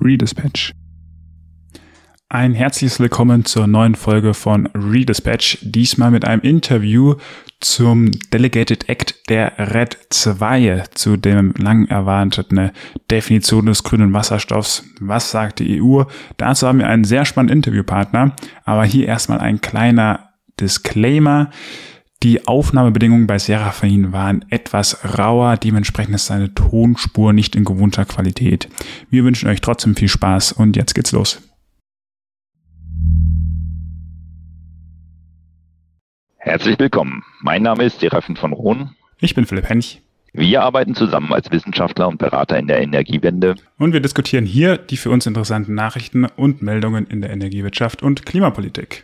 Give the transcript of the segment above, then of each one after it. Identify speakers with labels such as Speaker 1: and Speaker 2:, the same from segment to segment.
Speaker 1: Redispatch. Ein herzliches Willkommen zur neuen Folge von Redispatch, diesmal mit einem Interview zum Delegated Act der RED II, zu dem lang erwarteten Definition des grünen Wasserstoffs. Was sagt die EU? Dazu haben wir einen sehr spannenden Interviewpartner, aber hier erstmal ein kleiner Disclaimer. Die Aufnahmebedingungen bei Serafin waren etwas rauer, dementsprechend ist seine Tonspur nicht in gewohnter Qualität. Wir wünschen euch trotzdem viel Spaß und jetzt geht's los.
Speaker 2: Herzlich willkommen. Mein Name ist Serafin von Rohn.
Speaker 1: Ich bin Philipp Hench.
Speaker 2: Wir arbeiten zusammen als Wissenschaftler und Berater in der Energiewende.
Speaker 1: Und wir diskutieren hier die für uns interessanten Nachrichten und Meldungen in der Energiewirtschaft und Klimapolitik.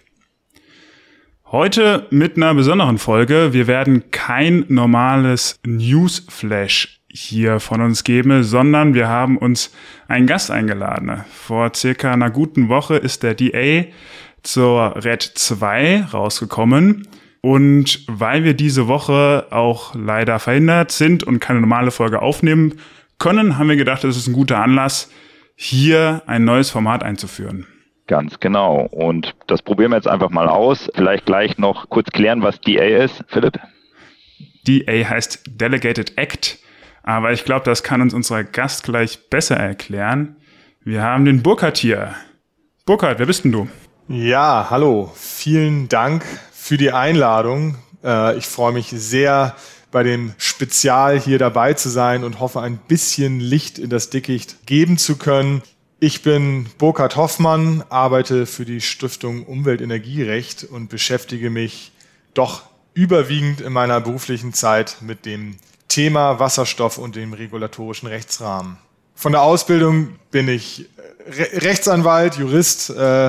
Speaker 1: Heute mit einer besonderen Folge. Wir werden kein normales Newsflash hier von uns geben, sondern wir haben uns einen Gast eingeladen. Vor circa einer guten Woche ist der DA zur RED II rausgekommen. Und weil wir diese Woche auch leider verhindert sind und keine normale Folge aufnehmen können, haben wir gedacht, es ist ein guter Anlass, hier ein neues Format einzuführen.
Speaker 2: Ganz genau. Und das probieren wir jetzt einfach mal aus. Vielleicht gleich noch kurz klären, was DA ist. Philipp?
Speaker 1: DA heißt Delegated Act, aber ich glaube, das kann uns unser Gast gleich besser erklären. Wir haben den Burkhard hier. Burkhard, wer bist denn du?
Speaker 3: Ja, hallo. Vielen Dank für die Einladung. Ich freue mich sehr, bei dem Spezial hier dabei zu sein und hoffe, ein bisschen Licht in das Dickicht geben zu können. Ich bin Burkhard Hoffmann, arbeite für die Stiftung Umwelt-Energierecht und beschäftige mich doch überwiegend in meiner beruflichen Zeit mit dem Thema Wasserstoff und dem regulatorischen Rechtsrahmen. Von der Ausbildung bin ich Rechtsanwalt, Jurist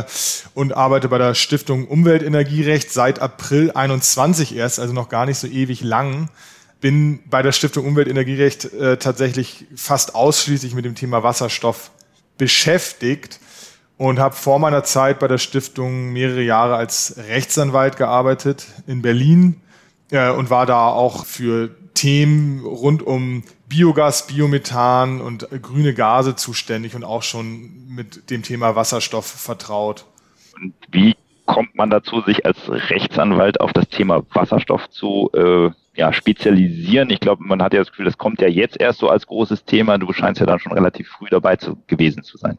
Speaker 3: und arbeite bei der Stiftung Umwelt-Energierecht seit April 21 erst, also noch gar nicht so ewig lang. Bin bei der Stiftung Umwelt-Energierecht tatsächlich fast ausschließlich mit dem Thema Wasserstoff beschäftigt und habe vor meiner Zeit bei der Stiftung mehrere Jahre als Rechtsanwalt gearbeitet in Berlin und war da auch für Themen rund um Biogas, Biomethan und grüne Gase zuständig und auch schon mit dem Thema Wasserstoff vertraut.
Speaker 2: Und wie kommt man dazu, sich als Rechtsanwalt auf das Thema Wasserstoff zu spezialisieren? Ich glaube, man hat ja das Gefühl, das kommt ja jetzt erst so als großes Thema. Du scheinst ja dann schon relativ früh dabei gewesen zu sein.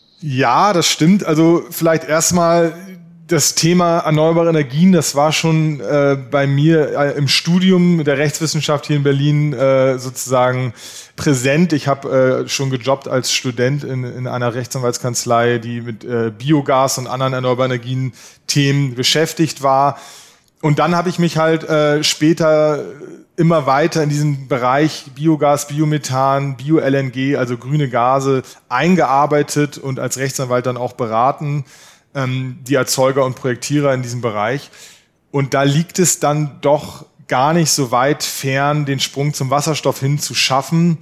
Speaker 3: Ja, das stimmt. Also vielleicht erstmal das Thema erneuerbare Energien, das war schon bei mir im Studium der Rechtswissenschaft hier in Berlin sozusagen präsent. Ich habe schon gejobbt als Student in einer Rechtsanwaltskanzlei, die mit Biogas und anderen erneuerbaren Energien-Themen beschäftigt war. Und dann habe ich mich halt später immer weiter in diesen Bereich Biogas, Biomethan, Bio-LNG, also grüne Gase, eingearbeitet und als Rechtsanwalt dann auch beraten, die Erzeuger und Projektierer in diesem Bereich. Und da liegt es dann doch gar nicht so weit fern, den Sprung zum Wasserstoff hin zu schaffen,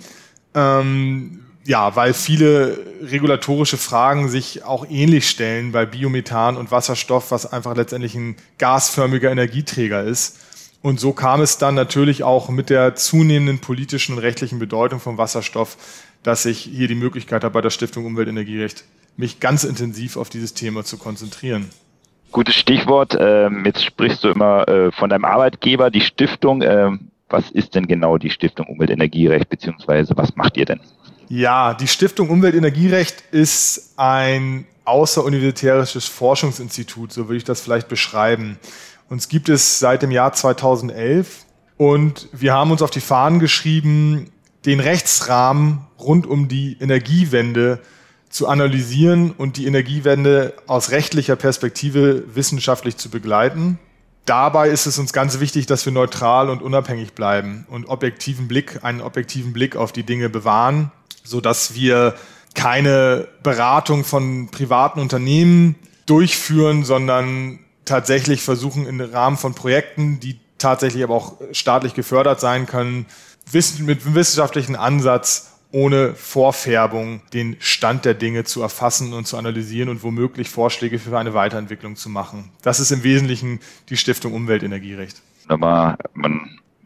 Speaker 3: weil viele regulatorische Fragen sich auch ähnlich stellen bei Biomethan und Wasserstoff, was einfach letztendlich ein gasförmiger Energieträger ist. Und so kam es dann natürlich auch mit der zunehmenden politischen und rechtlichen Bedeutung von Wasserstoff, dass ich hier die Möglichkeit habe, bei der Stiftung Umwelt-Energierecht mich ganz intensiv auf dieses Thema zu konzentrieren.
Speaker 2: Gutes Stichwort. Jetzt sprichst du immer von deinem Arbeitgeber, die Stiftung. Was ist denn genau die Stiftung Umwelt-Energierecht, beziehungsweise was macht ihr denn?
Speaker 3: Ja, die Stiftung Umwelt-Energierecht ist ein außeruniversitäres Forschungsinstitut, so würde ich das vielleicht beschreiben. Uns gibt es seit dem Jahr 2011 und wir haben uns auf die Fahnen geschrieben, den Rechtsrahmen rund um die Energiewende zu analysieren und die Energiewende aus rechtlicher Perspektive wissenschaftlich zu begleiten. Dabei ist es uns ganz wichtig, dass wir neutral und unabhängig bleiben und einen objektiven Blick auf die Dinge bewahren, sodass wir keine Beratung von privaten Unternehmen durchführen, sondern tatsächlich versuchen, im Rahmen von Projekten, die tatsächlich aber auch staatlich gefördert sein können, mit einem wissenschaftlichen Ansatz ohne Vorfärbung den Stand der Dinge zu erfassen und zu analysieren und womöglich Vorschläge für eine Weiterentwicklung zu machen. Das ist im Wesentlichen die Stiftung Umwelt-Energierecht.
Speaker 2: Aber man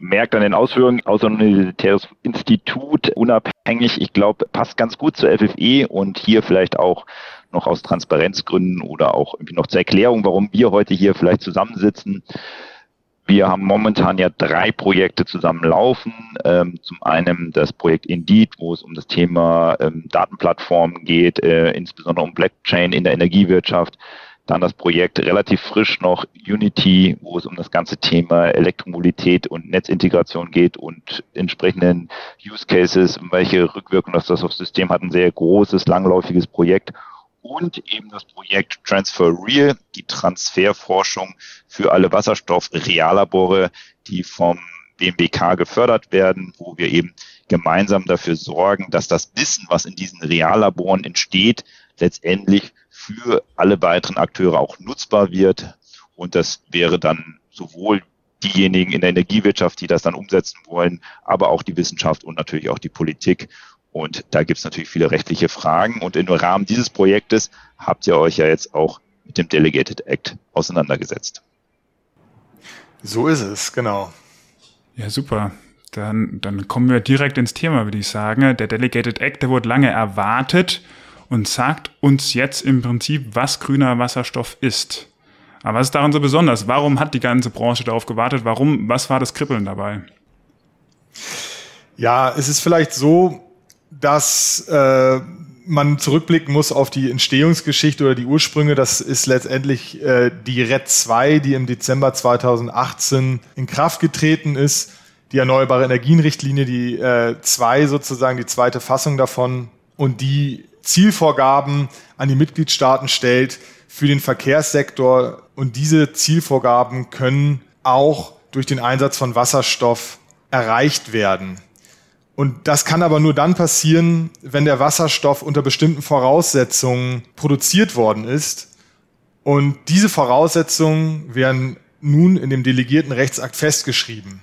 Speaker 2: merkt an den Ausführungen, Außeruniversitäres Institut, unabhängig, ich glaube, passt ganz gut zur FFE und hier vielleicht auch noch aus Transparenzgründen oder auch irgendwie noch zur Erklärung, warum wir heute hier vielleicht zusammensitzen. Wir haben momentan ja 3 Projekte zusammen laufen. Zum einen das Projekt Indeed, wo es um das Thema Datenplattformen geht, insbesondere um Blockchain in der Energiewirtschaft. Dann das Projekt relativ frisch noch Unity, wo es um das ganze Thema Elektromobilität und Netzintegration geht und entsprechenden Use Cases, welche Rückwirkung das aufs System hat, ein sehr großes, langläufiges Projekt. Und eben das Projekt Transfer Real, die Transferforschung für alle Wasserstoff-Reallabore, die vom BMWK gefördert werden, wo wir eben gemeinsam dafür sorgen, dass das Wissen, was in diesen Reallaboren entsteht, letztendlich für alle weiteren Akteure auch nutzbar wird. Und das wäre dann sowohl diejenigen in der Energiewirtschaft, die das dann umsetzen wollen, aber auch die Wissenschaft und natürlich auch die Politik. Und da gibt es natürlich viele rechtliche Fragen. Und im Rahmen dieses Projektes habt ihr euch ja jetzt auch mit dem Delegated Act auseinandergesetzt.
Speaker 3: So ist es, genau.
Speaker 1: Ja, super. Dann kommen wir direkt ins Thema, würde ich sagen. Der Delegated Act, der wurde lange erwartet und sagt uns jetzt im Prinzip, was grüner Wasserstoff ist. Aber was ist daran so besonders? Warum hat die ganze Branche darauf gewartet? Was war das Kribbeln dabei?
Speaker 3: Ja, es ist vielleicht so, dass man zurückblicken muss auf die Entstehungsgeschichte oder die Ursprünge. Das ist letztendlich die RED II, die im Dezember 2018 in Kraft getreten ist. Die Erneuerbare Energien-Richtlinie, die 2 sozusagen, die zweite Fassung davon und die Zielvorgaben an die Mitgliedstaaten stellt für den Verkehrssektor. Und diese Zielvorgaben können auch durch den Einsatz von Wasserstoff erreicht werden. Und das kann aber nur dann passieren, wenn der Wasserstoff unter bestimmten Voraussetzungen produziert worden ist. Und diese Voraussetzungen werden nun in dem delegierten Rechtsakt festgeschrieben.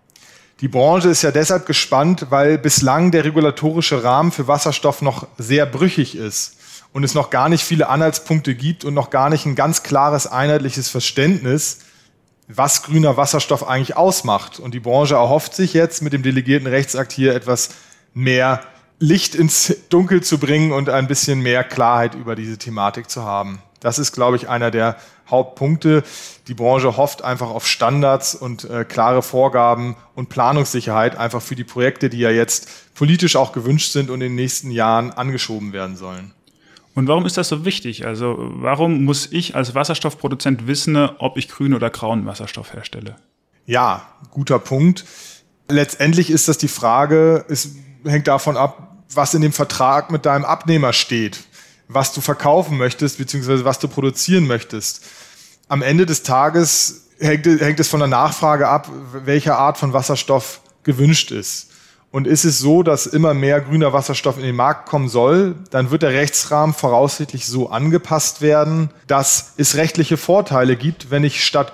Speaker 3: Die Branche ist ja deshalb gespannt, weil bislang der regulatorische Rahmen für Wasserstoff noch sehr brüchig ist und es noch gar nicht viele Anhaltspunkte gibt und noch gar nicht ein ganz klares, einheitliches Verständnis, was grüner Wasserstoff eigentlich ausmacht. Und die Branche erhofft sich jetzt mit dem delegierten Rechtsakt hier etwas mehr Licht ins Dunkel zu bringen und ein bisschen mehr Klarheit über diese Thematik zu haben. Das ist, glaube ich, einer der Hauptpunkte. Die Branche hofft einfach auf Standards und klare Vorgaben und Planungssicherheit einfach für die Projekte, die ja jetzt politisch auch gewünscht sind und in den nächsten Jahren angeschoben werden sollen.
Speaker 1: Und warum ist das so wichtig? Also warum muss ich als Wasserstoffproduzent wissen, ob ich grünen oder grauen Wasserstoff herstelle?
Speaker 3: Ja, guter Punkt. Letztendlich ist das die Frage, es hängt davon ab, was in dem Vertrag mit deinem Abnehmer steht, was du verkaufen möchtest, beziehungsweise was du produzieren möchtest. Am Ende des Tages hängt es von der Nachfrage ab, welche Art von Wasserstoff gewünscht ist. Und ist es so, dass immer mehr grüner Wasserstoff in den Markt kommen soll, dann wird der Rechtsrahmen voraussichtlich so angepasst werden, dass es rechtliche Vorteile gibt, wenn ich statt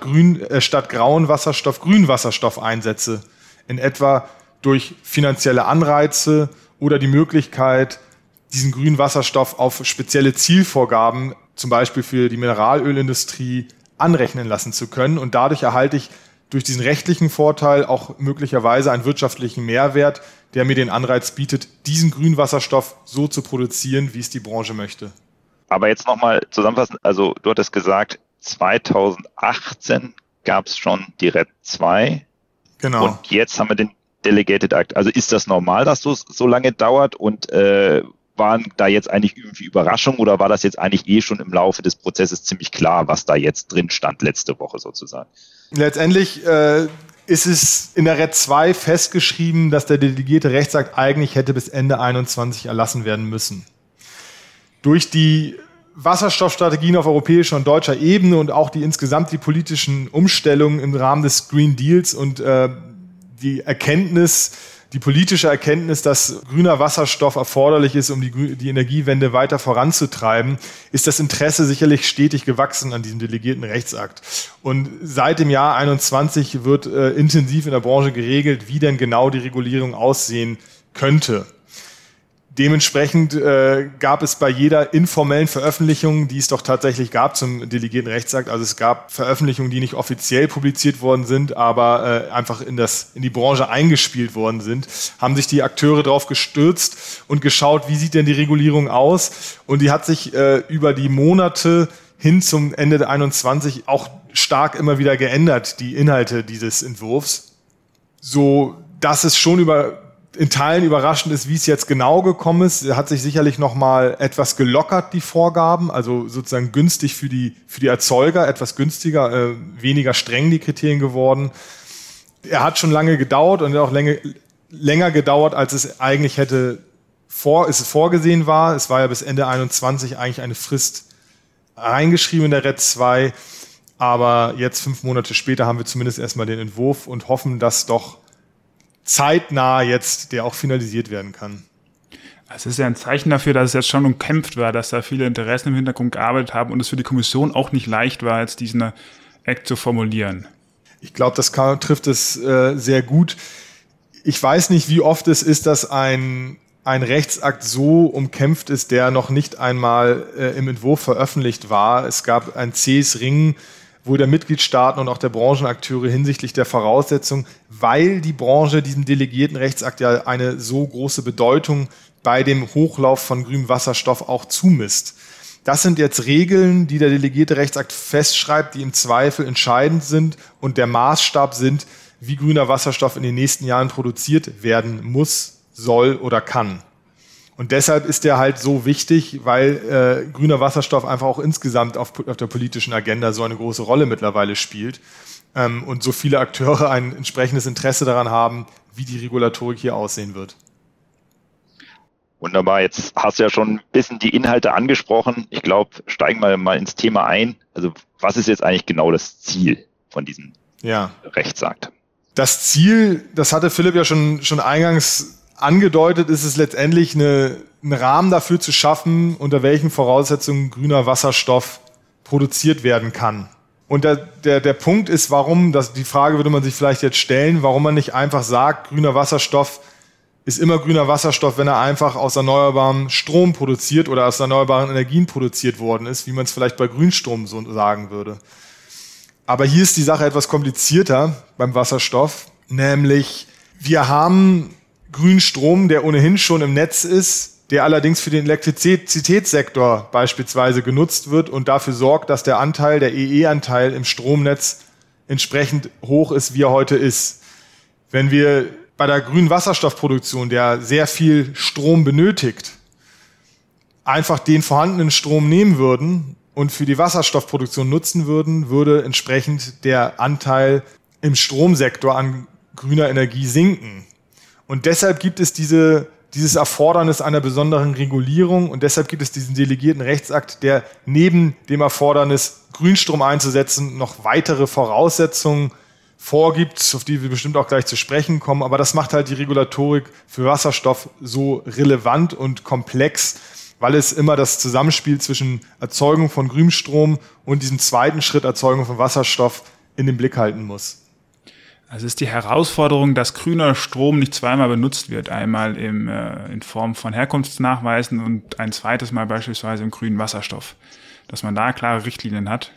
Speaker 3: grauen Wasserstoff grünen Wasserstoff einsetze. In etwa durch finanzielle Anreize oder die Möglichkeit, diesen grünen Wasserstoff auf spezielle Zielvorgaben, zum Beispiel für die Mineralölindustrie, anrechnen lassen zu können. Und dadurch erhalte ich durch diesen rechtlichen Vorteil auch möglicherweise einen wirtschaftlichen Mehrwert, der mir den Anreiz bietet, diesen grünen Wasserstoff so zu produzieren, wie es die Branche möchte.
Speaker 2: Aber jetzt nochmal zusammenfassend, also du hattest gesagt, 2018 gab es schon die RED II.
Speaker 3: Genau.
Speaker 2: Und jetzt haben wir den Delegated Act. Also ist das normal, dass das so lange dauert und waren da jetzt eigentlich irgendwie Überraschungen oder war das jetzt eigentlich schon im Laufe des Prozesses ziemlich klar, was da jetzt drin stand letzte Woche sozusagen?
Speaker 3: Letztendlich ist es in der RED II festgeschrieben, dass der delegierte Rechtsakt eigentlich hätte bis Ende 2021 erlassen werden müssen. Durch die Wasserstoffstrategien auf europäischer und deutscher Ebene und auch insgesamt die politischen Umstellungen im Rahmen des Green Deals und die politische Erkenntnis, dass grüner Wasserstoff erforderlich ist, um die Energiewende weiter voranzutreiben, ist das Interesse sicherlich stetig gewachsen an diesem delegierten Rechtsakt. Und seit dem Jahr 2021 wird intensiv in der Branche geregelt, wie denn genau die Regulierung aussehen könnte. Dementsprechend gab es bei jeder informellen Veröffentlichung, die es doch tatsächlich gab zum delegierten Rechtsakt, also es gab Veröffentlichungen, die nicht offiziell publiziert worden sind, aber einfach in die Branche eingespielt worden sind, haben sich die Akteure drauf gestürzt und geschaut, wie sieht denn die Regulierung aus? Und die hat sich über die Monate hin zum Ende der 21 auch stark immer wieder geändert, die Inhalte dieses Entwurfs, so dass es schon in Teilen überraschend ist, wie es jetzt genau gekommen ist. Er hat sich sicherlich noch mal etwas gelockert, die Vorgaben, also sozusagen günstig für die Erzeuger, etwas günstiger, weniger streng die Kriterien geworden. Er hat schon lange gedauert und auch länger gedauert, als es eigentlich vorgesehen war. Es war ja bis Ende 21 eigentlich eine Frist reingeschrieben in der RED 2, aber jetzt 5 Monate später haben wir zumindest erstmal den Entwurf und hoffen, dass doch zeitnah jetzt der auch finalisiert werden kann.
Speaker 1: Es ist ja ein Zeichen dafür, dass es jetzt schon umkämpft war, dass da viele Interessen im Hintergrund gearbeitet haben und es für die Kommission auch nicht leicht war, jetzt diesen Act zu formulieren.
Speaker 3: Ich glaube, das trifft es sehr gut. Ich weiß nicht, wie oft es ist, dass ein Rechtsakt so umkämpft ist, der noch nicht einmal im Entwurf veröffentlicht war. Es gab ein zähes Ringen, wo der Mitgliedstaaten und auch der Branchenakteure hinsichtlich der Voraussetzungen, weil die Branche diesem delegierten Rechtsakt ja eine so große Bedeutung bei dem Hochlauf von grünem Wasserstoff auch zumisst. Das sind jetzt Regeln, die der delegierte Rechtsakt festschreibt, die im Zweifel entscheidend sind und der Maßstab sind, wie grüner Wasserstoff in den nächsten Jahren produziert werden muss, soll oder kann. Und deshalb ist der halt so wichtig, weil grüner Wasserstoff einfach auch insgesamt auf der politischen Agenda so eine große Rolle mittlerweile spielt und so viele Akteure ein entsprechendes Interesse daran haben, wie die Regulatorik hier aussehen wird.
Speaker 2: Wunderbar, jetzt hast du ja schon ein bisschen die Inhalte angesprochen. Ich glaube, steigen wir mal ins Thema ein. Also was ist jetzt eigentlich genau das Ziel von diesem Rechtsakt?
Speaker 3: Das Ziel, das hatte Philipp ja schon eingangs angedeutet, ist es letztendlich einen Rahmen dafür zu schaffen, unter welchen Voraussetzungen grüner Wasserstoff produziert werden kann. Und der Punkt ist, die Frage würde man sich vielleicht jetzt stellen, warum man nicht einfach sagt, grüner Wasserstoff ist immer grüner Wasserstoff, wenn er einfach aus erneuerbarem Strom produziert oder aus erneuerbaren Energien produziert worden ist, wie man es vielleicht bei Grünstrom so sagen würde. Aber hier ist die Sache etwas komplizierter beim Wasserstoff, nämlich wir haben Grünstrom, der ohnehin schon im Netz ist, der allerdings für den Elektrizitätssektor beispielsweise genutzt wird und dafür sorgt, dass der EE-Anteil im Stromnetz entsprechend hoch ist, wie er heute ist. Wenn wir bei der grünen Wasserstoffproduktion, der sehr viel Strom benötigt, einfach den vorhandenen Strom nehmen würden und für die Wasserstoffproduktion nutzen würden, würde entsprechend der Anteil im Stromsektor an grüner Energie sinken. Und deshalb gibt es dieses Erfordernis einer besonderen Regulierung und deshalb gibt es diesen delegierten Rechtsakt, der neben dem Erfordernis, Grünstrom einzusetzen, noch weitere Voraussetzungen vorgibt, auf die wir bestimmt auch gleich zu sprechen kommen. Aber das macht halt die Regulatorik für Wasserstoff so relevant und komplex, weil es immer das Zusammenspiel zwischen Erzeugung von Grünstrom und diesem zweiten Schritt Erzeugung von Wasserstoff in den Blick halten muss.
Speaker 1: Also ist die Herausforderung, dass grüner Strom nicht zweimal benutzt wird. Einmal in Form von Herkunftsnachweisen und ein zweites Mal beispielsweise im grünen Wasserstoff. Dass man da klare Richtlinien hat.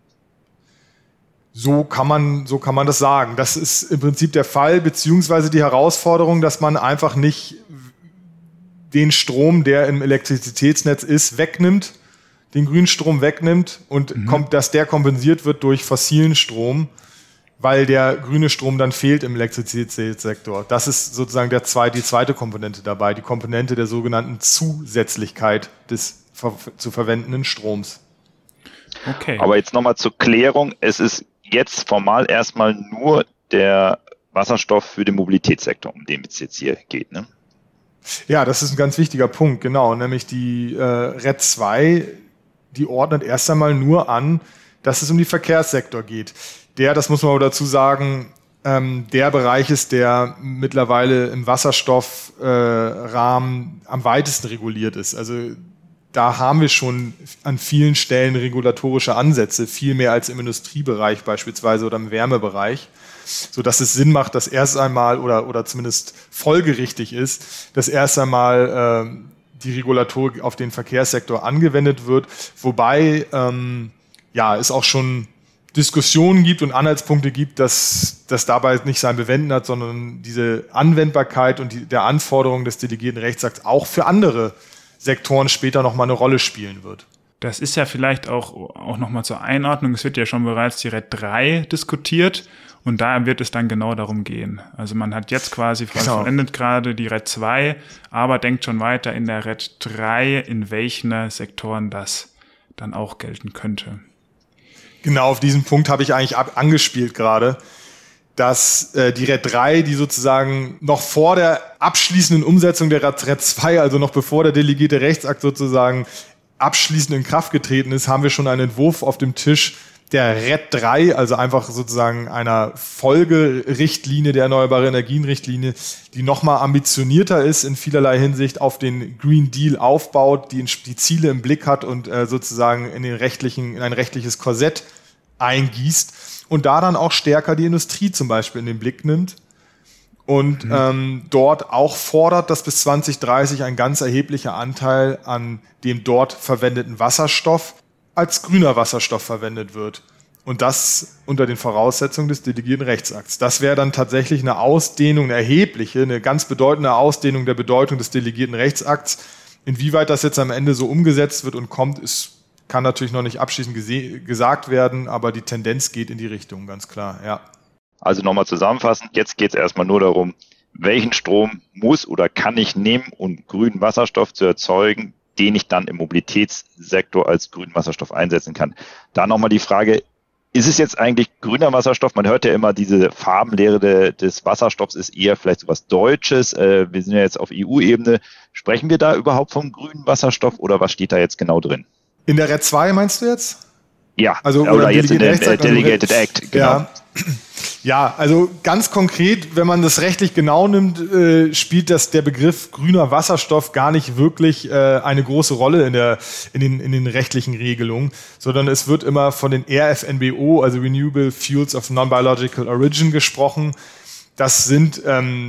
Speaker 3: So kann man das sagen. Das ist im Prinzip der Fall, beziehungsweise die Herausforderung, dass man einfach nicht den Strom, der im Elektrizitätsnetz ist, wegnimmt, den grünen Strom wegnimmt und dass der kompensiert wird durch fossilen Strom, weil der grüne Strom dann fehlt im Elektrizitätssektor. Das ist sozusagen die zweite Komponente dabei, die Komponente der sogenannten Zusätzlichkeit des zu verwendenden Stroms.
Speaker 2: Okay. Aber jetzt nochmal zur Klärung, es ist jetzt formal erstmal nur der Wasserstoff für den Mobilitätssektor, um den es jetzt hier geht, ne?
Speaker 3: Ja, das ist ein ganz wichtiger Punkt, genau, nämlich die RED 2, die ordnet erst einmal nur an, dass es um den Verkehrssektor geht. Das muss man aber dazu sagen, der Bereich ist, der mittlerweile im Wasserstoffrahmen am weitesten reguliert ist. Also da haben wir schon an vielen Stellen regulatorische Ansätze, viel mehr als im Industriebereich beispielsweise oder im Wärmebereich. sodass es Sinn macht, dass erst einmal oder zumindest folgerichtig ist, dass erst einmal die Regulatorik auf den Verkehrssektor angewendet wird, wobei es auch schon Diskussionen gibt und Anhaltspunkte gibt, dass das dabei nicht sein Bewenden hat, sondern diese Anwendbarkeit und der Anforderung des delegierten Rechtsakts auch für andere Sektoren später nochmal eine Rolle spielen wird.
Speaker 1: Das ist ja vielleicht auch nochmal zur Einordnung. Es wird ja schon bereits die RED 3 diskutiert und da wird es dann genau darum gehen. Also man hat jetzt quasi vollendet gerade die RED 2, aber denkt schon weiter in der RED 3, in welchen Sektoren das dann auch gelten könnte.
Speaker 3: Genau, auf diesen Punkt habe ich eigentlich angespielt gerade, dass die RED 3, die sozusagen noch vor der abschließenden Umsetzung der RED 2, also noch bevor der delegierte Rechtsakt sozusagen abschließend in Kraft getreten ist, haben wir schon einen Entwurf auf dem Tisch der RED 3, also einfach sozusagen einer Folgerichtlinie der Erneuerbare Energien-Richtlinie, die nochmal ambitionierter ist in vielerlei Hinsicht, auf den Green Deal aufbaut, die Ziele im Blick hat und sozusagen in ein rechtliches Korsett eingießt und da dann auch stärker die Industrie zum Beispiel in den Blick nimmt und dort auch fordert, dass bis 2030 ein ganz erheblicher Anteil an dem dort verwendeten Wasserstoff als grüner Wasserstoff verwendet wird. Und das unter den Voraussetzungen des delegierten Rechtsakts. Das wäre dann tatsächlich eine Ausdehnung, eine ganz bedeutende Ausdehnung der Bedeutung des delegierten Rechtsakts. Inwieweit das jetzt am Ende so umgesetzt wird und kommt, kann natürlich noch nicht abschließend gesagt werden, aber die Tendenz geht in die Richtung, ganz klar, ja.
Speaker 2: Also nochmal zusammenfassend, jetzt geht es erstmal nur darum, welchen Strom muss oder kann ich nehmen, um grünen Wasserstoff zu erzeugen, den ich dann im Mobilitätssektor als grünen Wasserstoff einsetzen kann. Da nochmal die Frage, ist es jetzt eigentlich grüner Wasserstoff? Man hört ja immer, diese Farbenlehre des Wasserstoffs ist eher vielleicht so was Deutsches. Wir sind ja jetzt auf EU-Ebene. Sprechen wir da überhaupt vom grünen Wasserstoff oder was steht da jetzt genau drin?
Speaker 3: In der RED 2 meinst du jetzt?
Speaker 2: Ja,
Speaker 3: also,
Speaker 2: oder jetzt in der Delegated Act, genau.
Speaker 3: Ja, also ganz konkret, wenn man das rechtlich genau nimmt, spielt der Begriff grüner Wasserstoff gar nicht wirklich eine große Rolle in den rechtlichen Regelungen, sondern es wird immer von den RFNBO, also Renewable Fuels of Non-Biological Origin, gesprochen. Das sind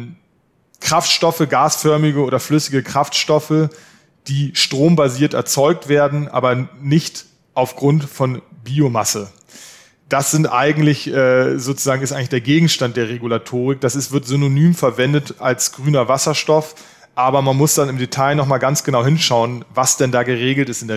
Speaker 3: Kraftstoffe, gasförmige oder flüssige Kraftstoffe, die strombasiert erzeugt werden, aber nicht aufgrund von Biomasse. Das sind eigentlich ist eigentlich der Gegenstand der Regulatorik. Das wird synonym verwendet als grüner Wasserstoff, aber man muss dann im Detail nochmal ganz genau hinschauen, was denn da geregelt ist im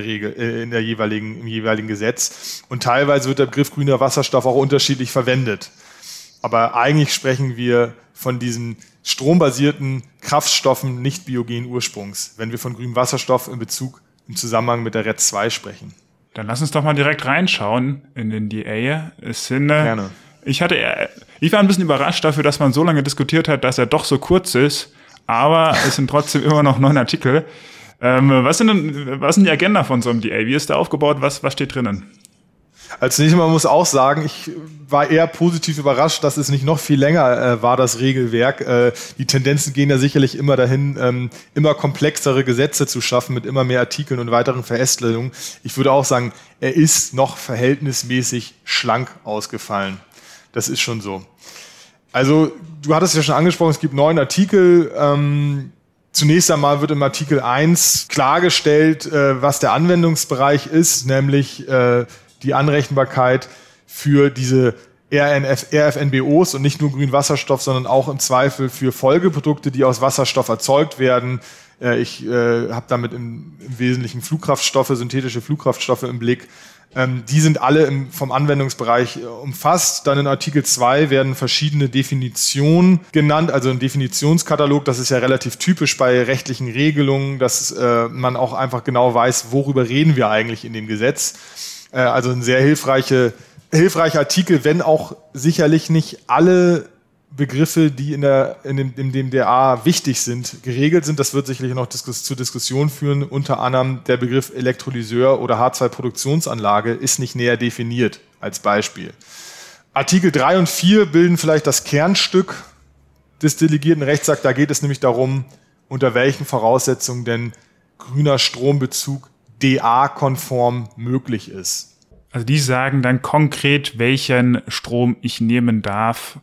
Speaker 3: jeweiligen Gesetz. Und teilweise wird der Begriff grüner Wasserstoff auch unterschiedlich verwendet. Aber eigentlich sprechen wir von diesen strombasierten Kraftstoffen nicht biogenen Ursprungs, wenn wir von grünem Wasserstoff im Zusammenhang mit der RED 2 sprechen.
Speaker 1: Dann lass uns doch mal direkt reinschauen in den DA.
Speaker 3: Gerne.
Speaker 1: Ich war ein bisschen überrascht dafür, dass man so lange diskutiert hat, dass er doch so kurz ist, aber es sind trotzdem immer noch 9 Artikel. Was sind die Agenda von so einem DA? Wie ist der aufgebaut? Was steht drinnen?
Speaker 3: Als nächstes Mal muss auch sagen, ich war eher positiv überrascht, dass es nicht noch viel länger war, das Regelwerk. Die Tendenzen gehen ja sicherlich immer dahin, immer komplexere Gesetze zu schaffen mit immer mehr Artikeln und weiteren Verästelungen. Ich würde auch sagen, er ist noch verhältnismäßig schlank ausgefallen. Das ist schon so. Also, du hattest ja schon angesprochen, es gibt 9 Artikel. Zunächst einmal wird im Artikel 1 klargestellt, was der Anwendungsbereich ist, nämlich die Anrechenbarkeit für diese RFNBOs und nicht nur grünen Wasserstoff, sondern auch im Zweifel für Folgeprodukte, die aus Wasserstoff erzeugt werden. Ich habe damit im Wesentlichen synthetische Flugkraftstoffe im Blick. Die sind alle vom Anwendungsbereich umfasst. Dann in Artikel 2 werden verschiedene Definitionen genannt, also ein Definitionskatalog. Das ist ja relativ typisch bei rechtlichen Regelungen, dass man auch einfach genau weiß, worüber reden wir eigentlich in dem Gesetz. Also ein sehr hilfreicher Artikel, wenn auch sicherlich nicht alle Begriffe, die in dem DA wichtig sind, geregelt sind. Das wird sicherlich noch zur Diskussion führen. Unter anderem der Begriff Elektrolyseur oder H2-Produktionsanlage ist nicht näher definiert, als Beispiel. Artikel 3 und 4 bilden vielleicht das Kernstück des delegierten Rechtsakts. Da geht es nämlich darum, unter welchen Voraussetzungen denn grüner Strombezug DA-konform möglich ist.
Speaker 1: Also die sagen dann konkret, welchen Strom ich nehmen darf,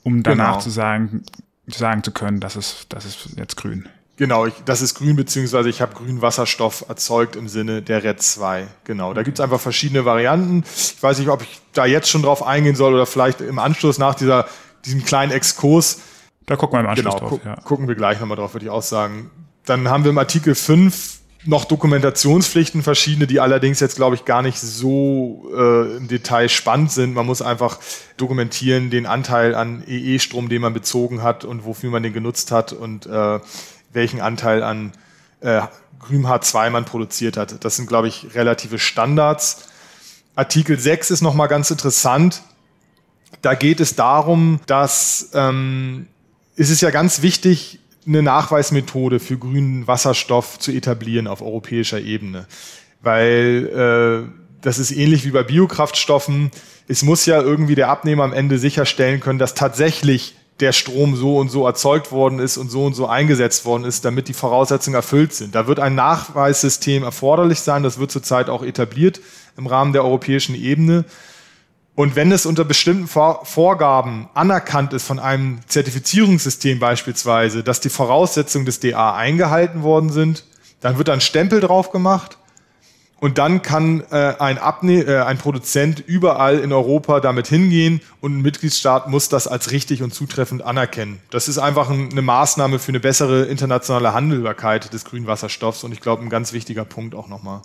Speaker 1: um danach sagen zu können, das ist jetzt grün.
Speaker 3: Genau, das ist grün, beziehungsweise ich habe grünen Wasserstoff erzeugt im Sinne der RED 2. Genau, da gibt es einfach verschiedene Varianten. Ich weiß nicht, ob ich da jetzt schon drauf eingehen soll oder vielleicht im Anschluss nach diesem kleinen Exkurs.
Speaker 1: Da gucken wir im Anschluss drauf.
Speaker 3: Gucken wir gleich nochmal drauf, würde ich auch sagen. Dann haben wir im Artikel 5 noch Dokumentationspflichten, verschiedene, die allerdings jetzt, glaube ich, gar nicht so im Detail spannend sind. Man muss einfach dokumentieren den Anteil an EE-Strom, den man bezogen hat und wofür man den genutzt hat und welchen Anteil an grünem H2 man produziert hat. Das sind, glaube ich, relative Standards. Artikel 6 ist nochmal ganz interessant. Da geht es darum, dass es ist ja ganz wichtig, eine Nachweismethode für grünen Wasserstoff zu etablieren auf europäischer Ebene. Weil das ist ähnlich wie bei Biokraftstoffen. Es muss ja irgendwie der Abnehmer am Ende sicherstellen können, dass tatsächlich der Strom so und so erzeugt worden ist und so eingesetzt worden ist, damit die Voraussetzungen erfüllt sind. Da wird ein Nachweissystem erforderlich sein. Das wird zurzeit auch etabliert im Rahmen der europäischen Ebene. Und wenn es unter bestimmten Vorgaben anerkannt ist von einem Zertifizierungssystem beispielsweise, dass die Voraussetzungen des DA eingehalten worden sind, dann wird ein Stempel drauf gemacht und dann kann ein Produzent überall in Europa damit hingehen und ein Mitgliedstaat muss das als richtig und zutreffend anerkennen. Das ist einfach eine Maßnahme für eine bessere internationale Handelbarkeit des grünen Wasserstoffs und ich glaube, ein ganz wichtiger Punkt auch nochmal.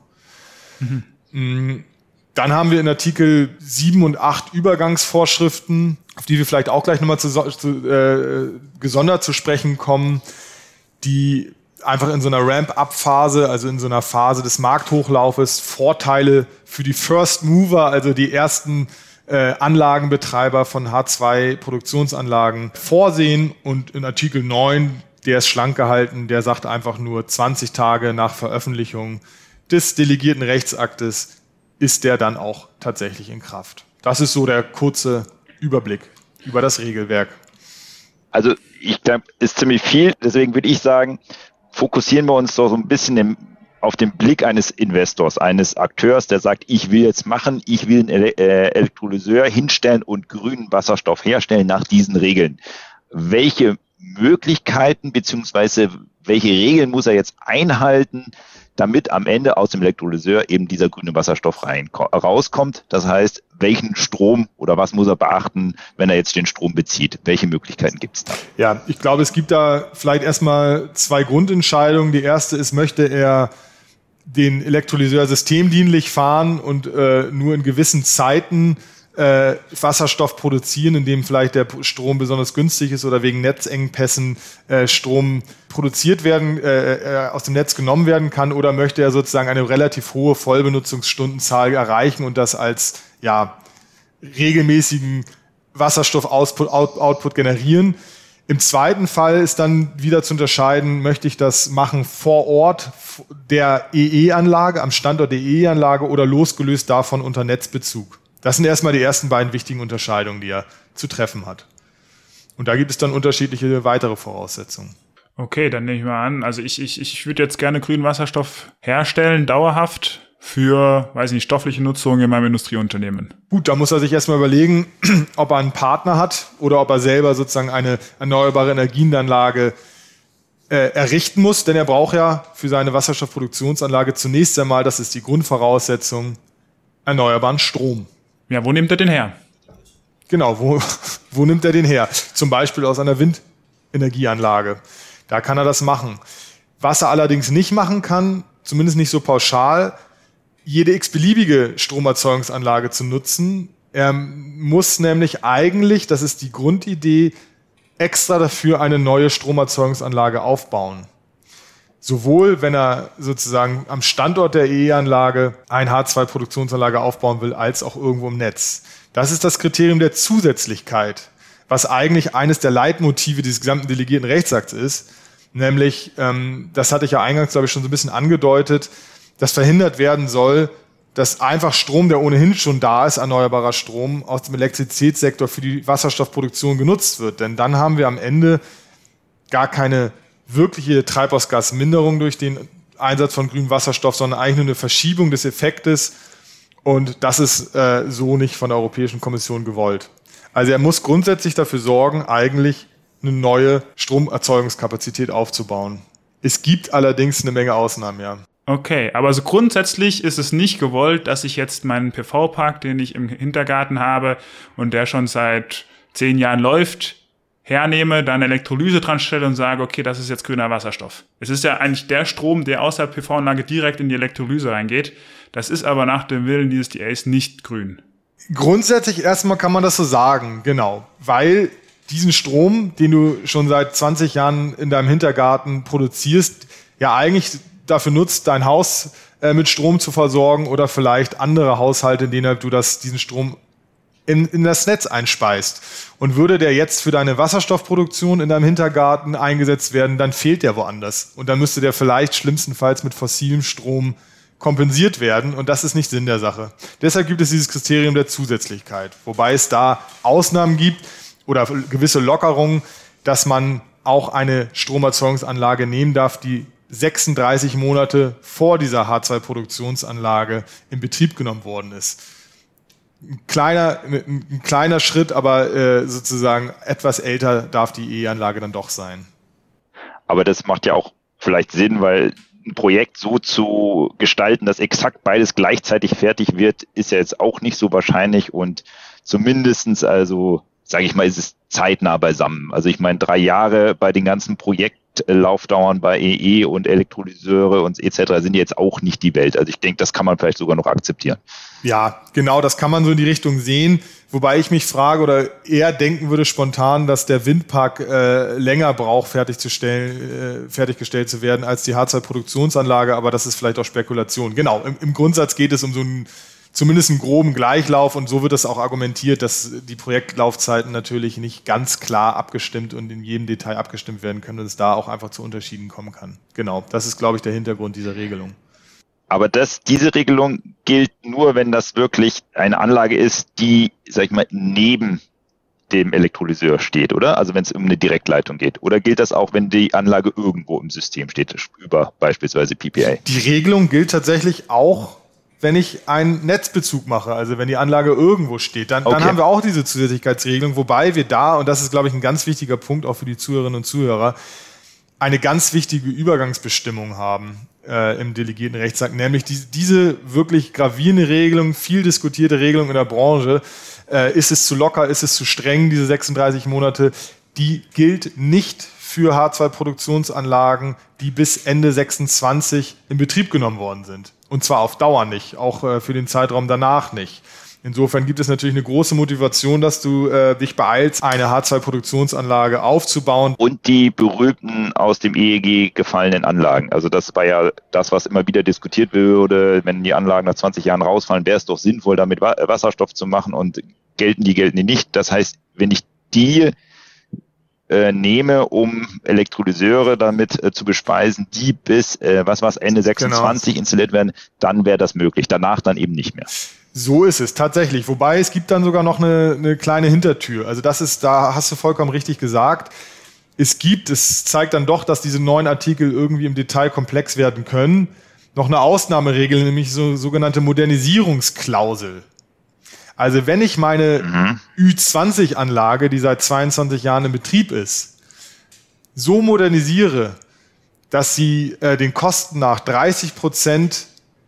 Speaker 3: Dann haben wir in Artikel 7 und 8 Übergangsvorschriften, auf die wir vielleicht auch gleich nochmal gesondert zu sprechen kommen, die einfach in so einer Ramp-up-Phase, also in so einer Phase des Markthochlaufes, Vorteile für die First Mover, also die ersten Anlagenbetreiber von H2-Produktionsanlagen vorsehen. Und in Artikel 9, der ist schlank gehalten, der sagt einfach nur 20 Tage nach Veröffentlichung des delegierten Rechtsaktes ist der dann auch tatsächlich in Kraft. Das ist so der kurze Überblick über das Regelwerk.
Speaker 2: Also ich glaube, ist ziemlich viel. Deswegen würde ich sagen, fokussieren wir uns doch so ein bisschen auf den Blick eines Investors, eines Akteurs, der sagt, ich will jetzt machen, ich will einen Elektrolyseur hinstellen und grünen Wasserstoff herstellen nach diesen Regeln. Welche Möglichkeiten bzw. welche Regeln muss er jetzt einhalten, damit am Ende aus dem Elektrolyseur eben dieser grüne Wasserstoff rauskommt? Das heißt, welchen Strom oder was muss er beachten, wenn er jetzt den Strom bezieht? Welche Möglichkeiten gibt es da?
Speaker 3: Ja, ich glaube, es gibt da vielleicht erstmal zwei Grundentscheidungen. Die erste ist, möchte er den Elektrolyseur systemdienlich fahren und nur in gewissen Zeiten Wasserstoff produzieren, in dem vielleicht der Strom besonders günstig ist oder wegen Netzengpässen Strom produziert werden, aus dem Netz genommen werden kann, oder möchte er sozusagen eine relativ hohe Vollbenutzungsstundenzahl erreichen und das als regelmäßigen Wasserstoff-Output generieren. Im zweiten Fall ist dann wieder zu unterscheiden, möchte ich das machen vor Ort der EE-Anlage, am Standort der EE-Anlage oder losgelöst davon unter Netzbezug. Das sind erstmal die ersten beiden wichtigen Unterscheidungen, die er zu treffen hat. Und da gibt es dann unterschiedliche weitere Voraussetzungen.
Speaker 1: Okay, dann nehme ich mal an. Also ich würde jetzt gerne grünen Wasserstoff herstellen, dauerhaft, für, weiß nicht, stoffliche Nutzung in meinem Industrieunternehmen.
Speaker 3: Gut, da muss er sich erstmal überlegen, ob er einen Partner hat oder ob er selber sozusagen eine erneuerbare Energienanlage errichten muss. Denn er braucht ja für seine Wasserstoffproduktionsanlage zunächst einmal, das ist die Grundvoraussetzung, erneuerbaren Strom.
Speaker 1: Ja, wo nimmt er den her?
Speaker 3: Genau, wo nimmt er den her? Zum Beispiel aus einer Windenergieanlage. Da kann er das machen. Was er allerdings nicht machen kann, zumindest nicht so pauschal, jede x-beliebige Stromerzeugungsanlage zu nutzen. Er muss nämlich eigentlich, das ist die Grundidee, extra dafür eine neue Stromerzeugungsanlage aufbauen. Sowohl, wenn er sozusagen am Standort der EE-Anlage eine H2-Produktionsanlage aufbauen will, als auch irgendwo im Netz. Das ist das Kriterium der Zusätzlichkeit, was eigentlich eines der Leitmotive dieses gesamten delegierten Rechtsakts ist. Nämlich, das hatte ich ja eingangs, glaube ich, schon so ein bisschen angedeutet, dass verhindert werden soll, dass einfach Strom, der ohnehin schon da ist, erneuerbarer Strom, aus dem Elektrizitätssektor für die Wasserstoffproduktion genutzt wird. Denn dann haben wir am Ende gar keine wirkliche Treibhausgasminderung durch den Einsatz von grünem Wasserstoff, sondern eigentlich nur eine Verschiebung des Effektes. Und das ist so nicht von der Europäischen Kommission gewollt. Also er muss grundsätzlich dafür sorgen, eigentlich eine neue Stromerzeugungskapazität aufzubauen. Es gibt allerdings eine Menge Ausnahmen, ja.
Speaker 1: Okay, aber so grundsätzlich ist es nicht gewollt, dass ich jetzt meinen PV-Park, den ich im Hintergarten habe und der schon seit 10 Jahren läuft, hernehme, dann Elektrolyse dran stelle und sage, okay, das ist jetzt grüner Wasserstoff. Es ist ja eigentlich der Strom, der aus der PV-Anlage direkt in die Elektrolyse reingeht. Das ist aber nach dem Willen dieses DAs nicht grün.
Speaker 3: Grundsätzlich erstmal kann man das so sagen, genau. Weil diesen Strom, den du schon seit 20 Jahren in deinem Hintergarten produzierst, ja eigentlich dafür nutzt, dein Haus mit Strom zu versorgen oder vielleicht andere Haushalte, in denen du diesen Strom in das Netz einspeist. Und würde der jetzt für deine Wasserstoffproduktion in deinem Hintergarten eingesetzt werden, dann fehlt der woanders. Und dann müsste der vielleicht schlimmstenfalls mit fossilem Strom kompensiert werden. Und das ist nicht Sinn der Sache. Deshalb gibt es dieses Kriterium der Zusätzlichkeit. Wobei es da Ausnahmen gibt oder gewisse Lockerungen, dass man auch eine Stromerzeugungsanlage nehmen darf, die 36 Monate vor dieser H2-Produktionsanlage in Betrieb genommen worden ist. Ein kleiner Schritt, aber sozusagen etwas älter darf die E-Anlage dann doch sein.
Speaker 2: Aber das macht ja auch vielleicht Sinn, weil ein Projekt so zu gestalten, dass exakt beides gleichzeitig fertig wird, ist ja jetzt auch nicht so wahrscheinlich und zumindestens, also sage ich mal, ist es zeitnah beisammen. Also ich meine, 3 Jahre bei den ganzen Projektlaufdauern bei EE und Elektrolyseure und etc. sind jetzt auch nicht die Welt. Also ich denke, das kann man vielleicht sogar noch akzeptieren.
Speaker 3: Ja, genau, das kann man so in die Richtung sehen. Wobei ich mich frage oder eher denken würde spontan, dass der Windpark länger braucht, fertiggestellt zu werden als die H2-Produktionsanlage. Aber das ist vielleicht auch Spekulation. Genau, im Grundsatz geht es um so zumindest einen groben Gleichlauf und so wird das auch argumentiert, dass die Projektlaufzeiten natürlich nicht ganz klar abgestimmt und in jedem Detail abgestimmt werden können und es da auch einfach zu Unterschieden kommen kann. Genau, das ist, glaube ich, der Hintergrund dieser Regelung.
Speaker 2: Aber diese Regelung gilt nur, wenn das wirklich eine Anlage ist, die, sag ich mal, neben dem Elektrolyseur steht, oder? Also wenn es um eine Direktleitung geht. Oder gilt das auch, wenn die Anlage irgendwo im System steht, über beispielsweise PPA?
Speaker 3: Die Regelung gilt tatsächlich auch, wenn ich einen Netzbezug mache, also wenn die Anlage irgendwo steht, dann haben wir auch diese Zusätzlichkeitsregelung, wobei wir da, und das ist, glaube ich, ein ganz wichtiger Punkt auch für die Zuhörerinnen und Zuhörer, eine ganz wichtige Übergangsbestimmung haben im delegierten Rechtsakt, nämlich diese wirklich gravierende Regelung, viel diskutierte Regelung in der Branche, ist es zu locker, ist es zu streng, diese 36 Monate, die gilt nicht für H2-Produktionsanlagen, die bis Ende 26 in Betrieb genommen worden sind. Und zwar auf Dauer nicht, auch für den Zeitraum danach nicht. Insofern gibt es natürlich eine große Motivation, dass du dich beeilst, eine H2-Produktionsanlage aufzubauen.
Speaker 2: Und die berühmten aus dem EEG gefallenen Anlagen. Also das war ja das, was immer wieder diskutiert würde. Wenn die Anlagen nach 20 Jahren rausfallen, wäre es doch sinnvoll, damit Wasserstoff zu machen und gelten die nicht. Das heißt, wenn ich die nehme, um Elektrolyseure damit zu bespeisen, die bis Ende 26 installiert werden, dann wäre das möglich. Danach dann eben nicht mehr.
Speaker 3: So ist es tatsächlich. Wobei es gibt dann sogar noch eine kleine Hintertür. Also da hast du vollkommen richtig gesagt. Es zeigt dann doch, dass diese neuen Artikel irgendwie im Detail komplex werden können. Noch eine Ausnahmeregel, nämlich sogenannte Modernisierungsklausel. Also wenn ich meine Ü20-Anlage, die seit 22 Jahren in Betrieb ist, so modernisiere, dass sie den Kosten nach 30%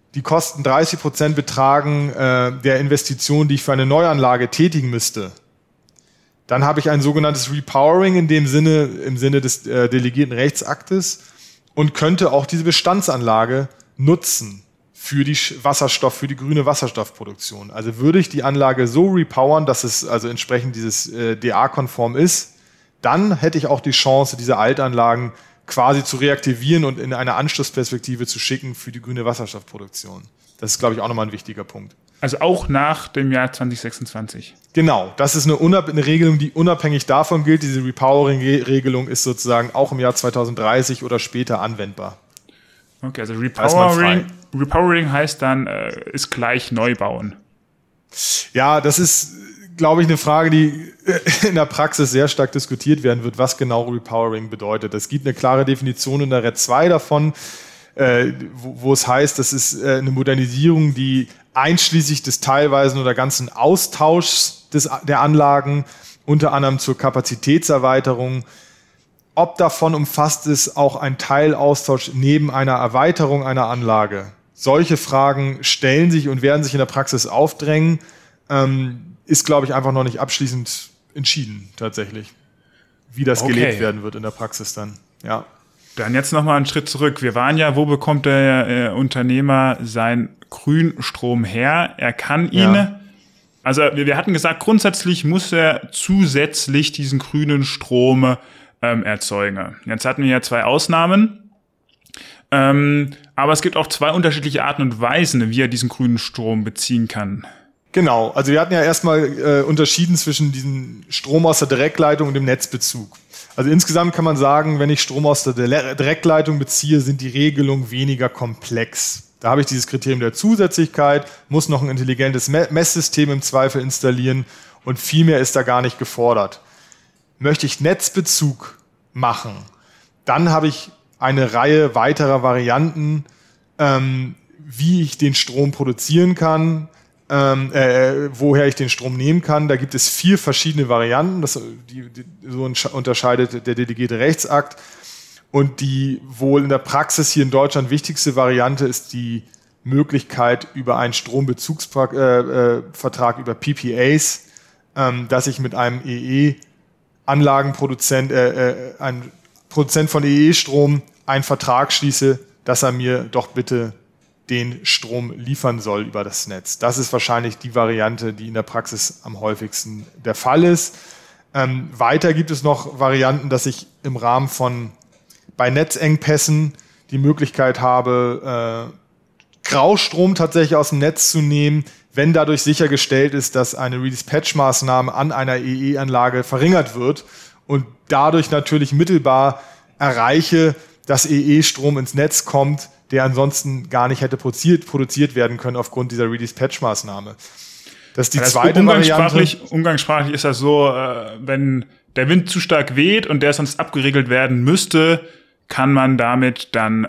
Speaker 3: betragen der Investition, die ich für eine Neuanlage tätigen müsste, dann habe ich ein sogenanntes Repowering im Sinne des delegierten Rechtsaktes und könnte auch diese Bestandsanlage nutzen für die grüne Wasserstoffproduktion. Also würde ich die Anlage so repowern, dass es also entsprechend dieses DA-konform ist, dann hätte ich auch die Chance, diese Altanlagen quasi zu reaktivieren und in eine Anschlussperspektive zu schicken für die grüne Wasserstoffproduktion. Das ist, glaube ich, auch nochmal ein wichtiger Punkt.
Speaker 1: Also auch nach dem Jahr 2026?
Speaker 3: Genau, das ist eine Regelung, die unabhängig davon gilt. Diese Repowering-Regelung ist sozusagen auch im Jahr 2030 oder später anwendbar.
Speaker 1: Okay, also Repowering heißt dann, ist gleich Neubauen.
Speaker 3: Ja, das ist, glaube ich, eine Frage, die in der Praxis sehr stark diskutiert werden wird, was genau Repowering bedeutet. Es gibt eine klare Definition in der RED 2 davon. wo es heißt, das ist eine Modernisierung, die einschließlich des teilweisen oder ganzen Austauschs der Anlagen, unter anderem zur Kapazitätserweiterung. Ob davon umfasst ist auch ein Teilaustausch neben einer Erweiterung einer Anlage. Solche Fragen stellen sich und werden sich in der Praxis aufdrängen. Ist, glaube ich, einfach noch nicht abschließend entschieden, tatsächlich, wie das gelebt werden wird in der Praxis dann. Ja.
Speaker 1: Dann jetzt nochmal einen Schritt zurück. Wir waren ja, wo bekommt der Unternehmer seinen Grünstrom her? Er kann ihn, also wir hatten gesagt, grundsätzlich muss er zusätzlich diesen grünen Strom erzeugen. Jetzt hatten wir ja 2 Ausnahmen, aber es gibt auch 2 unterschiedliche Arten und Weisen, wie er diesen grünen Strom beziehen kann.
Speaker 3: Genau, also wir hatten ja erstmal unterschieden zwischen diesem Strom aus der Direktleitung und dem Netzbezug. Also insgesamt kann man sagen, wenn ich Strom aus der Direktleitung beziehe, sind die Regelungen weniger komplex. Da habe ich dieses Kriterium der Zusätzlichkeit, muss noch ein intelligentes Messsystem im Zweifel installieren und viel mehr ist da gar nicht gefordert. Möchte ich Netzbezug machen, dann habe ich eine Reihe weiterer Varianten, wie ich den Strom produzieren kann, woher ich den Strom nehmen kann. Da gibt es 4 verschiedene Varianten, so unterscheidet der delegierte Rechtsakt. Und die wohl in der Praxis hier in Deutschland wichtigste Variante ist die Möglichkeit über einen Strombezugsvertrag über PPAs, dass ich mit einem Anlagenproduzent, ein Produzent von EE-Strom, einen Vertrag schließe, dass er mir doch bitte den Strom liefern soll über das Netz. Das ist wahrscheinlich die Variante, die in der Praxis am häufigsten der Fall ist. Weiter gibt es noch Varianten, dass ich im Rahmen von bei Netzengpässen die Möglichkeit habe, Graustrom tatsächlich aus dem Netz zu nehmen, wenn dadurch sichergestellt ist, dass eine Redispatch-Maßnahme an einer EE-Anlage verringert wird und dadurch natürlich mittelbar erreiche, dass EE-Strom ins Netz kommt, der ansonsten gar nicht hätte produziert werden können aufgrund dieser Redispatch-Maßnahme. Das ist die zweite Variante.
Speaker 1: Umgangssprachlich ist das so, wenn der Wind zu stark weht und der sonst abgeregelt werden müsste, kann man damit dann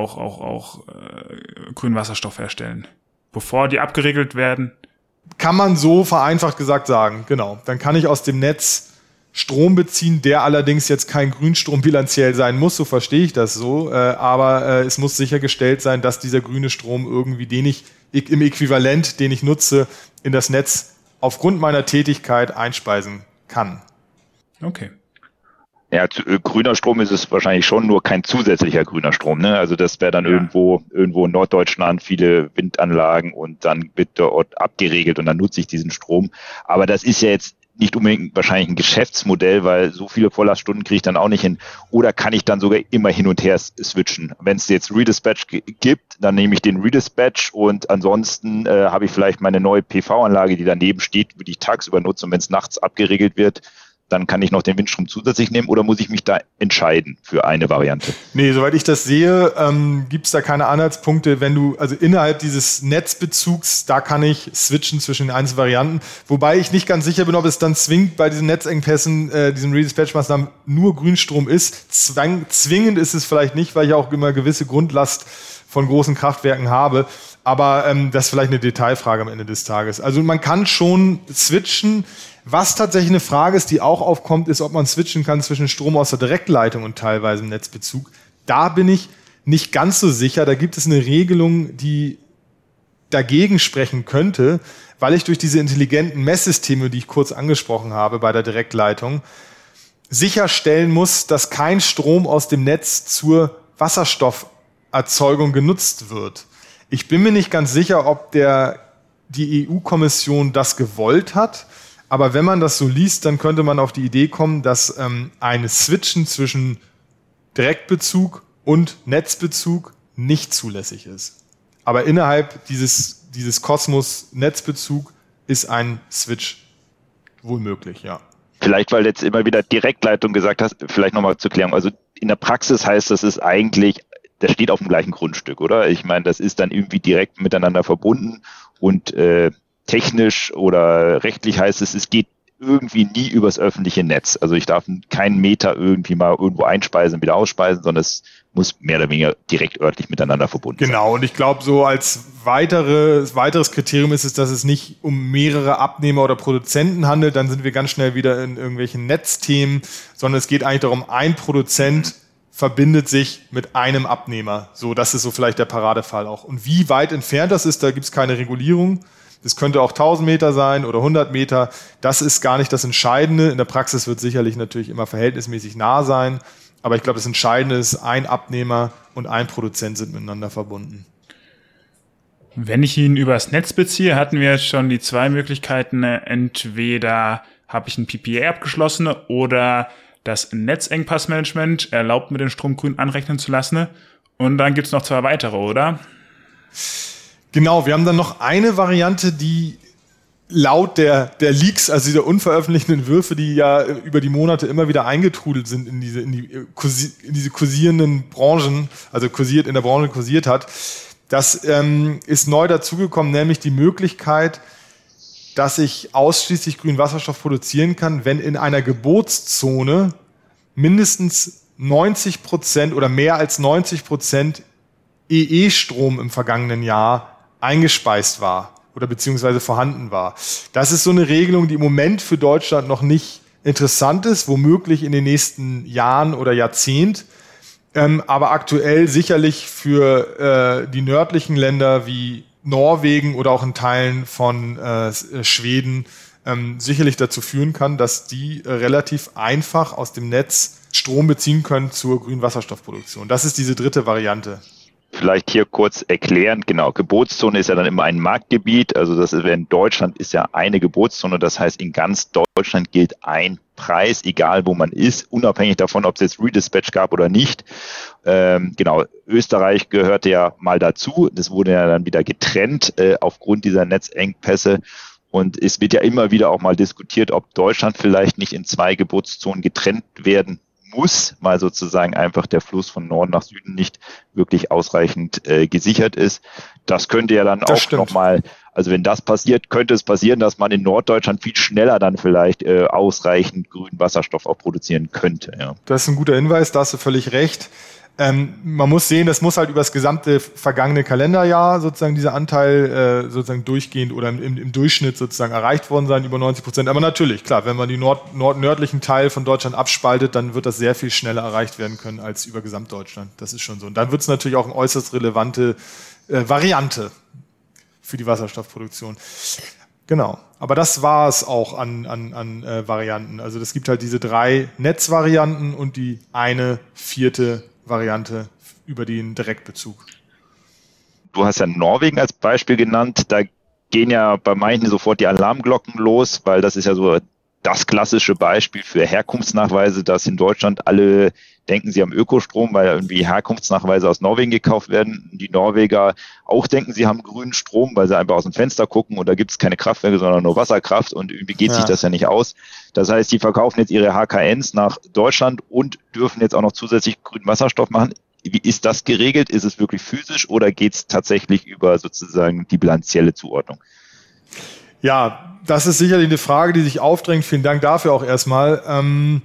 Speaker 1: auch grünen Wasserstoff herstellen. Bevor die abgeregelt werden?
Speaker 3: Kann man so vereinfacht gesagt sagen, genau. Dann kann ich aus dem Netz Strom beziehen, der allerdings jetzt kein Grünstrom bilanziell sein muss, so verstehe ich das so, aber es muss sichergestellt sein, dass dieser grüne Strom irgendwie, den ich im Äquivalent, den ich nutze, in das Netz aufgrund meiner Tätigkeit einspeisen kann.
Speaker 1: Okay.
Speaker 2: Ja, grüner Strom ist es wahrscheinlich schon, nur kein zusätzlicher grüner Strom, ne? Also das wäre dann irgendwo in Norddeutschland viele Windanlagen und dann wird dort abgeregelt und dann nutze ich diesen Strom. Aber das ist ja jetzt nicht unbedingt wahrscheinlich ein Geschäftsmodell, weil so viele Volllaststunden kriege ich dann auch nicht hin. Oder kann ich dann sogar immer hin und her switchen? Wenn es jetzt Redispatch gibt, dann nehme ich den Redispatch und ansonsten habe ich vielleicht meine neue PV-Anlage, die daneben steht, die ich tagsüber nutze und wenn es nachts abgeregelt wird, dann kann ich noch den Windstrom zusätzlich nehmen oder muss ich mich da entscheiden für eine Variante?
Speaker 3: Nee, soweit ich das sehe, gibt es da keine Anhaltspunkte. Wenn du, also innerhalb dieses Netzbezugs, da kann ich switchen zwischen den einzelnen Varianten. Wobei ich nicht ganz sicher bin, ob es dann zwingend bei diesen Netzengpässen, diesen Redispatch-Maßnahmen nur Grünstrom ist. Zwingend ist es vielleicht nicht, weil ich auch immer gewisse Grundlast von großen Kraftwerken habe. Aber das ist vielleicht eine Detailfrage am Ende des Tages. Also man kann schon switchen. Was tatsächlich eine Frage ist, die auch aufkommt, ist, ob man switchen kann zwischen Strom aus der Direktleitung und teilweise im Netzbezug. Da bin ich nicht ganz so sicher. Da gibt es eine Regelung, die dagegen sprechen könnte, weil ich durch diese intelligenten Messsysteme, die ich kurz angesprochen habe bei der Direktleitung, sicherstellen muss, dass kein Strom aus dem Netz zur Wasserstofferzeugung genutzt wird. Ich bin mir nicht ganz sicher, ob die EU-Kommission das gewollt hat. Aber wenn man das so liest, dann könnte man auf die Idee kommen, dass ein Switchen zwischen Direktbezug und Netzbezug nicht zulässig ist. Aber innerhalb dieses Kosmos Netzbezug ist ein Switch wohl möglich, ja.
Speaker 2: Vielleicht, weil du jetzt immer wieder Direktleitung gesagt hast, vielleicht nochmal zur Klärung. Also in der Praxis heißt das ist eigentlich, das steht auf dem gleichen Grundstück, oder? Ich meine, das ist dann irgendwie direkt miteinander verbunden und technisch oder rechtlich heißt es geht irgendwie nie übers öffentliche Netz. Also ich darf keinen Meter irgendwie mal irgendwo einspeisen und wieder ausspeisen, sondern es muss mehr oder weniger direkt örtlich miteinander verbunden sein.
Speaker 3: Genau, und ich glaube, so als weiteres Kriterium ist es, dass es nicht um mehrere Abnehmer oder Produzenten handelt, dann sind wir ganz schnell wieder in irgendwelchen Netzthemen, sondern es geht eigentlich darum, ein Produzent verbindet sich mit einem Abnehmer. So, das ist so vielleicht der Paradefall auch. Und wie weit entfernt das ist, da gibt es keine Regulierung. Das könnte auch 1000 Meter sein oder 100 Meter. Das ist gar nicht das Entscheidende. In der Praxis wird sicherlich natürlich immer verhältnismäßig nah sein. Aber ich glaube, das Entscheidende ist, ein Abnehmer und ein Produzent sind miteinander verbunden.
Speaker 1: Wenn ich ihn übers Netz beziehe, hatten wir jetzt schon die zwei Möglichkeiten. Entweder habe ich ein PPA abgeschlossen oder das Netzengpassmanagement erlaubt mir den Strom grün anrechnen zu lassen. Und dann gibt es noch zwei weitere, oder?
Speaker 3: Genau, wir haben dann noch eine Variante, die laut der Leaks, also dieser unveröffentlichten Entwürfe, die ja über die Monate immer wieder eingetrudelt sind in diese kursierenden Branchen, also in der Branche kursiert hat, das ist neu dazugekommen, nämlich die Möglichkeit, dass ich ausschließlich grünen Wasserstoff produzieren kann, wenn in einer Gebotszone mindestens 90% oder mehr als 90% EE-Strom im vergangenen Jahr eingespeist war oder beziehungsweise vorhanden war. Das ist so eine Regelung, die im Moment für Deutschland noch nicht interessant ist, womöglich in den nächsten Jahren oder Jahrzehnt, aber aktuell sicherlich für die nördlichen Länder wie Norwegen oder auch in Teilen von Schweden sicherlich dazu führen kann, dass die relativ einfach aus dem Netz Strom beziehen können zur grünen Wasserstoffproduktion. Das ist diese dritte Variante.
Speaker 2: Vielleicht hier kurz erklären, genau, Gebotszone ist ja dann immer ein Marktgebiet, also das ist, in Deutschland ist ja eine Gebotszone, das heißt in ganz Deutschland gilt ein Preis, egal wo man ist, unabhängig davon, ob es jetzt Redispatch gab oder nicht. Genau, Österreich gehörte ja mal dazu, das wurde ja dann wieder getrennt aufgrund dieser Netzengpässe. Und es wird ja immer wieder auch mal diskutiert, ob Deutschland vielleicht nicht in zwei Gebotszonen getrennt werden muss, weil sozusagen einfach der Fluss von Norden nach Süden nicht wirklich ausreichend gesichert ist. Das könnte ja dann das auch nochmal, also wenn das passiert, könnte es passieren, dass man in Norddeutschland viel schneller dann vielleicht ausreichend grünen Wasserstoff auch produzieren könnte. Ja.
Speaker 3: Das ist ein guter Hinweis, da hast du völlig recht. Man muss sehen, das muss halt über das gesamte vergangene Kalenderjahr sozusagen dieser Anteil sozusagen durchgehend oder im Durchschnitt sozusagen erreicht worden sein, über 90%. Aber natürlich, klar, wenn man die nördlichen Teil von Deutschland abspaltet, dann wird das sehr viel schneller erreicht werden können als über Gesamtdeutschland. Das ist schon so. Und dann wird es natürlich auch eine äußerst relevante Variante für die Wasserstoffproduktion. Genau. Aber das war es auch an Varianten. Also es gibt halt diese 3 Netzvarianten und die eine 4. Variante über den Direktbezug.
Speaker 2: Du hast ja Norwegen als Beispiel genannt. Da gehen ja bei manchen sofort die Alarmglocken los, weil das ist ja so das klassische Beispiel für Herkunftsnachweise, dass in Deutschland alle denken, sie haben Ökostrom, weil irgendwie Herkunftsnachweise aus Norwegen gekauft werden. Die Norweger auch denken, sie haben grünen Strom, weil sie einfach aus dem Fenster gucken und da gibt es keine Kraftwerke, sondern nur Wasserkraft und irgendwie geht sich das ja nicht aus. Das heißt, die verkaufen jetzt ihre HKNs nach Deutschland und dürfen jetzt auch noch zusätzlich grünen Wasserstoff machen. Wie ist das geregelt? Ist es wirklich physisch oder geht es tatsächlich über sozusagen die bilanzielle Zuordnung?
Speaker 3: Ja, das ist sicherlich eine Frage, die sich aufdrängt. Vielen Dank dafür auch erstmal.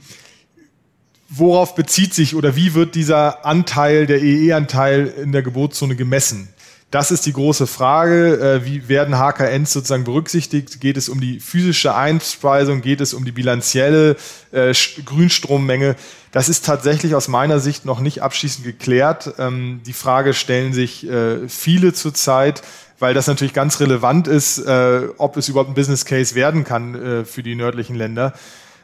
Speaker 3: Worauf bezieht sich oder wie wird dieser Anteil, der EE-Anteil in der Gebotszone gemessen? Das ist die große Frage. Wie werden HKNs sozusagen berücksichtigt? Geht es um die physische Einspeisung? Geht es um die bilanzielle Grünstrommenge? Das ist tatsächlich aus meiner Sicht noch nicht abschließend geklärt. Die Frage stellen sich viele zurzeit, weil das natürlich ganz relevant ist, ob es überhaupt ein Business Case werden kann für die nördlichen Länder.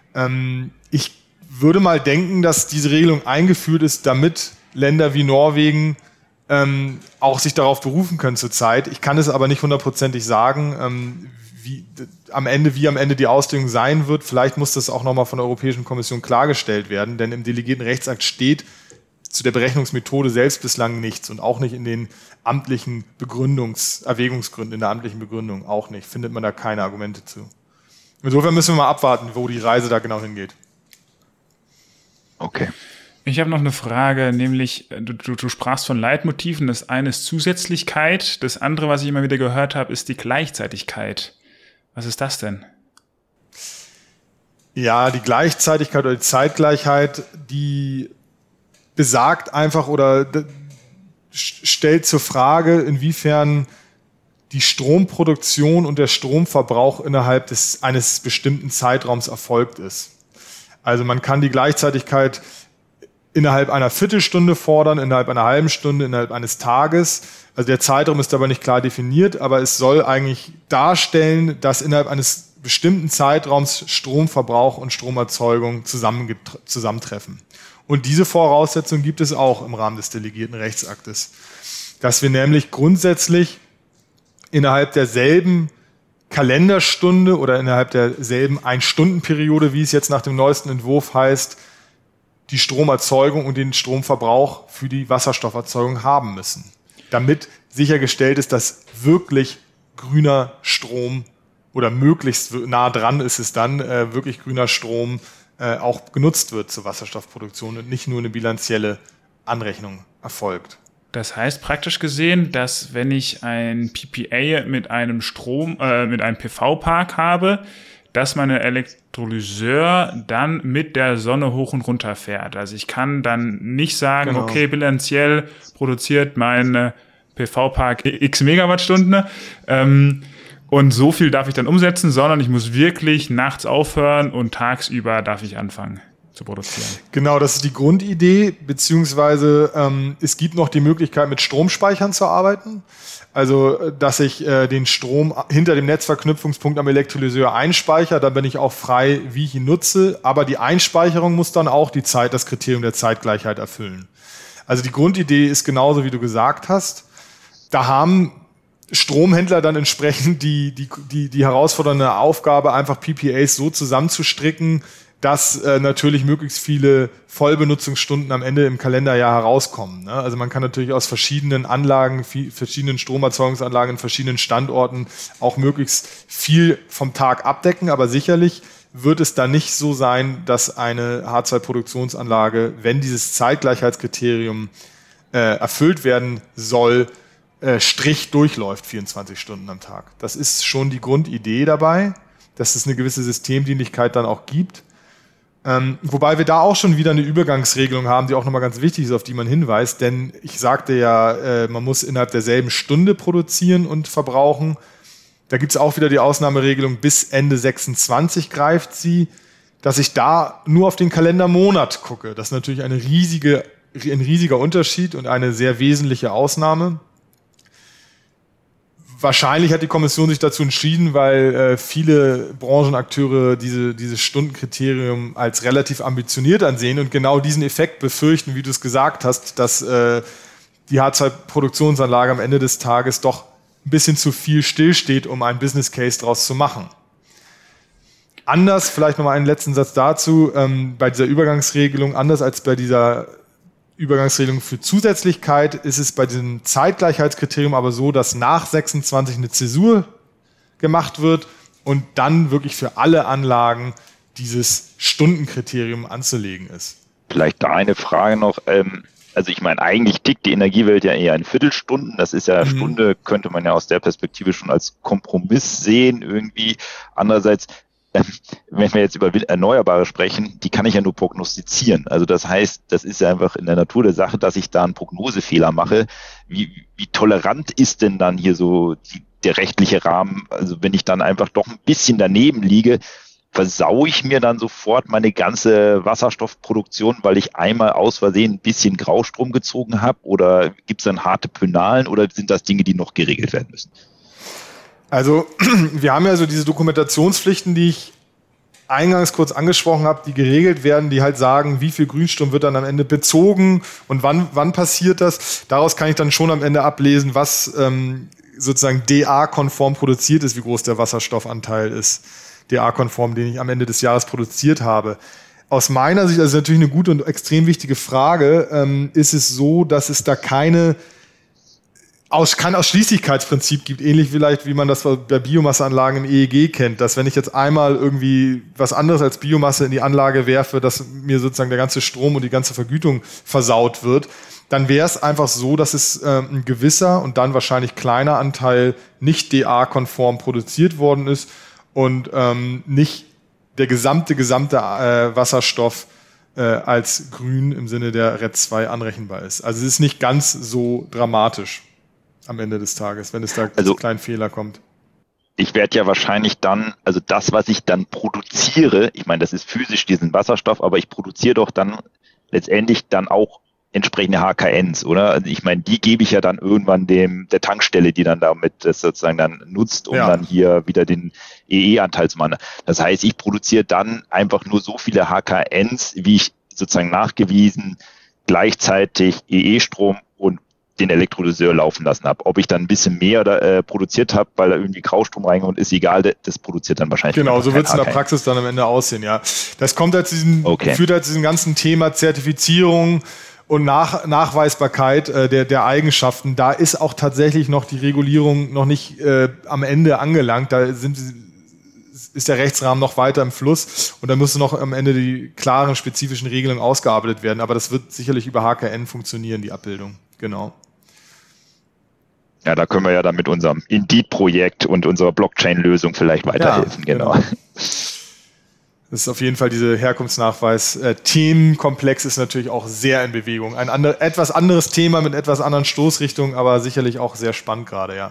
Speaker 3: Ich würde mal denken, dass diese Regelung eingeführt ist, damit Länder wie Norwegen auch sich darauf berufen können zurzeit. Ich kann es aber nicht hundertprozentig sagen, wie am Ende die Auslegung sein wird. Vielleicht muss das auch nochmal von der Europäischen Kommission klargestellt werden, denn im delegierten Rechtsakt steht zu der Berechnungsmethode selbst bislang nichts und auch nicht in den amtlichen Erwägungsgründen, in der amtlichen Begründung auch nicht. Findet man da keine Argumente zu. Insofern müssen wir mal abwarten, wo die Reise da genau hingeht.
Speaker 2: Okay.
Speaker 1: Ich habe noch eine Frage, nämlich du sprachst von Leitmotiven. Das eine ist Zusätzlichkeit, das andere, was ich immer wieder gehört habe, ist die Gleichzeitigkeit. Was ist das denn?
Speaker 3: Ja, die Gleichzeitigkeit oder die Zeitgleichheit, die besagt einfach oder stellt zur Frage, inwiefern die Stromproduktion und der Stromverbrauch innerhalb eines bestimmten Zeitraums erfolgt ist. Also man kann die Gleichzeitigkeit innerhalb einer Viertelstunde fordern, innerhalb einer halben Stunde, innerhalb eines Tages. Also der Zeitraum ist aber nicht klar definiert, aber es soll eigentlich darstellen, dass innerhalb eines bestimmten Zeitraums Stromverbrauch und Stromerzeugung zusammentreffen. Und diese Voraussetzung gibt es auch im Rahmen des delegierten Rechtsaktes, dass wir nämlich grundsätzlich innerhalb derselben Kalenderstunde oder innerhalb derselben Ein-Stunden-Periode, wie es jetzt nach dem neuesten Entwurf heißt, die Stromerzeugung und den Stromverbrauch für die Wasserstofferzeugung haben müssen, damit sichergestellt ist, dass wirklich grüner Strom oder möglichst nah dran ist es dann, wirklich grüner Strom auch genutzt wird zur Wasserstoffproduktion und nicht nur eine bilanzielle Anrechnung erfolgt.
Speaker 1: Das heißt praktisch gesehen, dass wenn ich ein PPA mit einem mit einem PV-Park habe, dass mein Elektrolyseur dann mit der Sonne hoch und runter fährt. Also ich kann dann nicht sagen, genau, okay, bilanziell produziert mein PV-Park x Megawattstunden und so viel darf ich dann umsetzen, sondern ich muss wirklich nachts aufhören und tagsüber darf ich anfangen zu produzieren.
Speaker 3: Genau, das ist die Grundidee, beziehungsweise es gibt noch die Möglichkeit, mit Stromspeichern zu arbeiten. Also, dass ich den Strom hinter dem Netzverknüpfungspunkt am Elektrolyseur einspeichere, dann bin ich auch frei, wie ich ihn nutze. Aber die Einspeicherung muss dann auch das Kriterium der Zeitgleichheit erfüllen. Also die Grundidee ist genauso, wie du gesagt hast. Da haben Stromhändler dann entsprechend die herausfordernde Aufgabe, einfach PPAs so zusammenzustricken, dass natürlich möglichst viele Vollbenutzungsstunden am Ende im Kalenderjahr herauskommen. Ne? Also man kann natürlich aus verschiedenen Anlagen, verschiedenen Stromerzeugungsanlagen in verschiedenen Standorten auch möglichst viel vom Tag abdecken, aber sicherlich wird es dann nicht so sein, dass eine H2-Produktionsanlage, wenn dieses Zeitgleichheitskriterium erfüllt werden soll, Strich durchläuft 24 Stunden am Tag. Das ist schon die Grundidee dabei, dass es eine gewisse Systemdienlichkeit dann auch gibt. Wobei wir da auch schon wieder eine Übergangsregelung haben, die auch nochmal ganz wichtig ist, auf die man hinweist. Denn ich sagte ja, man muss innerhalb derselben Stunde produzieren und verbrauchen. Da gibt es auch wieder die Ausnahmeregelung, bis Ende 26 greift sie, dass ich da nur auf den Kalendermonat gucke. Das ist natürlich ein riesiger Unterschied und eine sehr wesentliche Ausnahme. Wahrscheinlich hat die Kommission sich dazu entschieden, weil viele Branchenakteure dieses Stundenkriterium als relativ ambitioniert ansehen und genau diesen Effekt befürchten, wie du es gesagt hast, dass die H2-Produktionsanlage am Ende des Tages doch ein bisschen zu viel stillsteht, um einen Business Case draus zu machen. Anders, vielleicht nochmal einen letzten Satz dazu, bei dieser Übergangsregelung, anders als bei dieser Übergangsregelung für Zusätzlichkeit ist es bei diesem Zeitgleichheitskriterium aber so, dass nach 26 eine Zäsur gemacht wird und dann wirklich für alle Anlagen dieses Stundenkriterium anzulegen ist.
Speaker 2: Vielleicht da eine Frage noch. Also ich meine, eigentlich tickt die Energiewelt ja eher in Viertelstunden. Das ist ja Stunde, könnte man ja aus der Perspektive schon als Kompromiss sehen irgendwie. Andererseits, wenn wir jetzt über Erneuerbare sprechen, die kann ich ja nur prognostizieren. Also das heißt, das ist ja einfach in der Natur der Sache, dass ich da einen Prognosefehler mache. Wie tolerant ist denn dann hier so der rechtliche Rahmen? Also wenn ich dann einfach doch ein bisschen daneben liege, versaue ich mir dann sofort meine ganze Wasserstoffproduktion, weil ich einmal aus Versehen ein bisschen Graustrom gezogen habe? Oder gibt es dann harte Penalen oder sind das Dinge, die noch geregelt werden müssen?
Speaker 3: Also wir haben ja so diese Dokumentationspflichten, die ich eingangs kurz angesprochen habe, die geregelt werden, die halt sagen, wie viel Grünstrom wird dann am Ende bezogen und wann passiert das. Daraus kann ich dann schon am Ende ablesen, was sozusagen DA-konform produziert ist, wie groß der Wasserstoffanteil ist, DA-konform, den ich am Ende des Jahres produziert habe. Aus meiner Sicht, also natürlich eine gute und extrem wichtige Frage, ist es so, dass es da kein Ausschließlichkeitsprinzip gibt, ähnlich vielleicht, wie man das bei Biomasseanlagen im EEG kennt, dass wenn ich jetzt einmal irgendwie was anderes als Biomasse in die Anlage werfe, dass mir sozusagen der ganze Strom und die ganze Vergütung versaut wird, dann wäre es einfach so, dass es ein gewisser und dann wahrscheinlich kleiner Anteil nicht DA-konform produziert worden ist und nicht der gesamte Wasserstoff als grün im Sinne der RED II anrechenbar ist. Also es ist nicht ganz so dramatisch am Ende des Tages, wenn es da zu kleinen Fehler kommt.
Speaker 2: Ich werde ja wahrscheinlich dann, also das, was ich dann produziere, ich meine, das ist physisch diesen Wasserstoff, aber ich produziere doch dann letztendlich dann auch entsprechende HKNs, oder? Also ich meine, die gebe ich ja dann irgendwann der Tankstelle, die dann damit das sozusagen dann nutzt, um dann hier wieder den EE-Anteil zu machen. Das heißt, ich produziere dann einfach nur so viele HKNs, wie ich sozusagen nachgewiesen gleichzeitig EE-Strom und den Elektrolyseur laufen lassen habe. Ob ich dann ein bisschen mehr produziert habe, weil da irgendwie Graustrom reinkommt, ist egal, das produziert dann wahrscheinlich.
Speaker 3: Genau, so wird es in der Praxis dann am Ende aussehen, ja. Das kommt führt halt zu diesem ganzen Thema Zertifizierung und Nachweisbarkeit der Eigenschaften. Da ist auch tatsächlich noch die Regulierung noch nicht am Ende angelangt. Da ist der Rechtsrahmen noch weiter im Fluss und da müssen noch am Ende die klaren, spezifischen Regelungen ausgearbeitet werden. Aber das wird sicherlich über HKN funktionieren, die Abbildung. Genau.
Speaker 2: Ja, da können wir ja dann mit unserem Indeed-Projekt und unserer Blockchain-Lösung vielleicht weiterhelfen. Ja, genau.
Speaker 3: Das ist auf jeden Fall diese Herkunftsnachweis. Themenkomplex ist natürlich auch sehr in Bewegung. Ein etwas anderes Thema mit etwas anderen Stoßrichtungen, aber sicherlich auch sehr spannend gerade, ja.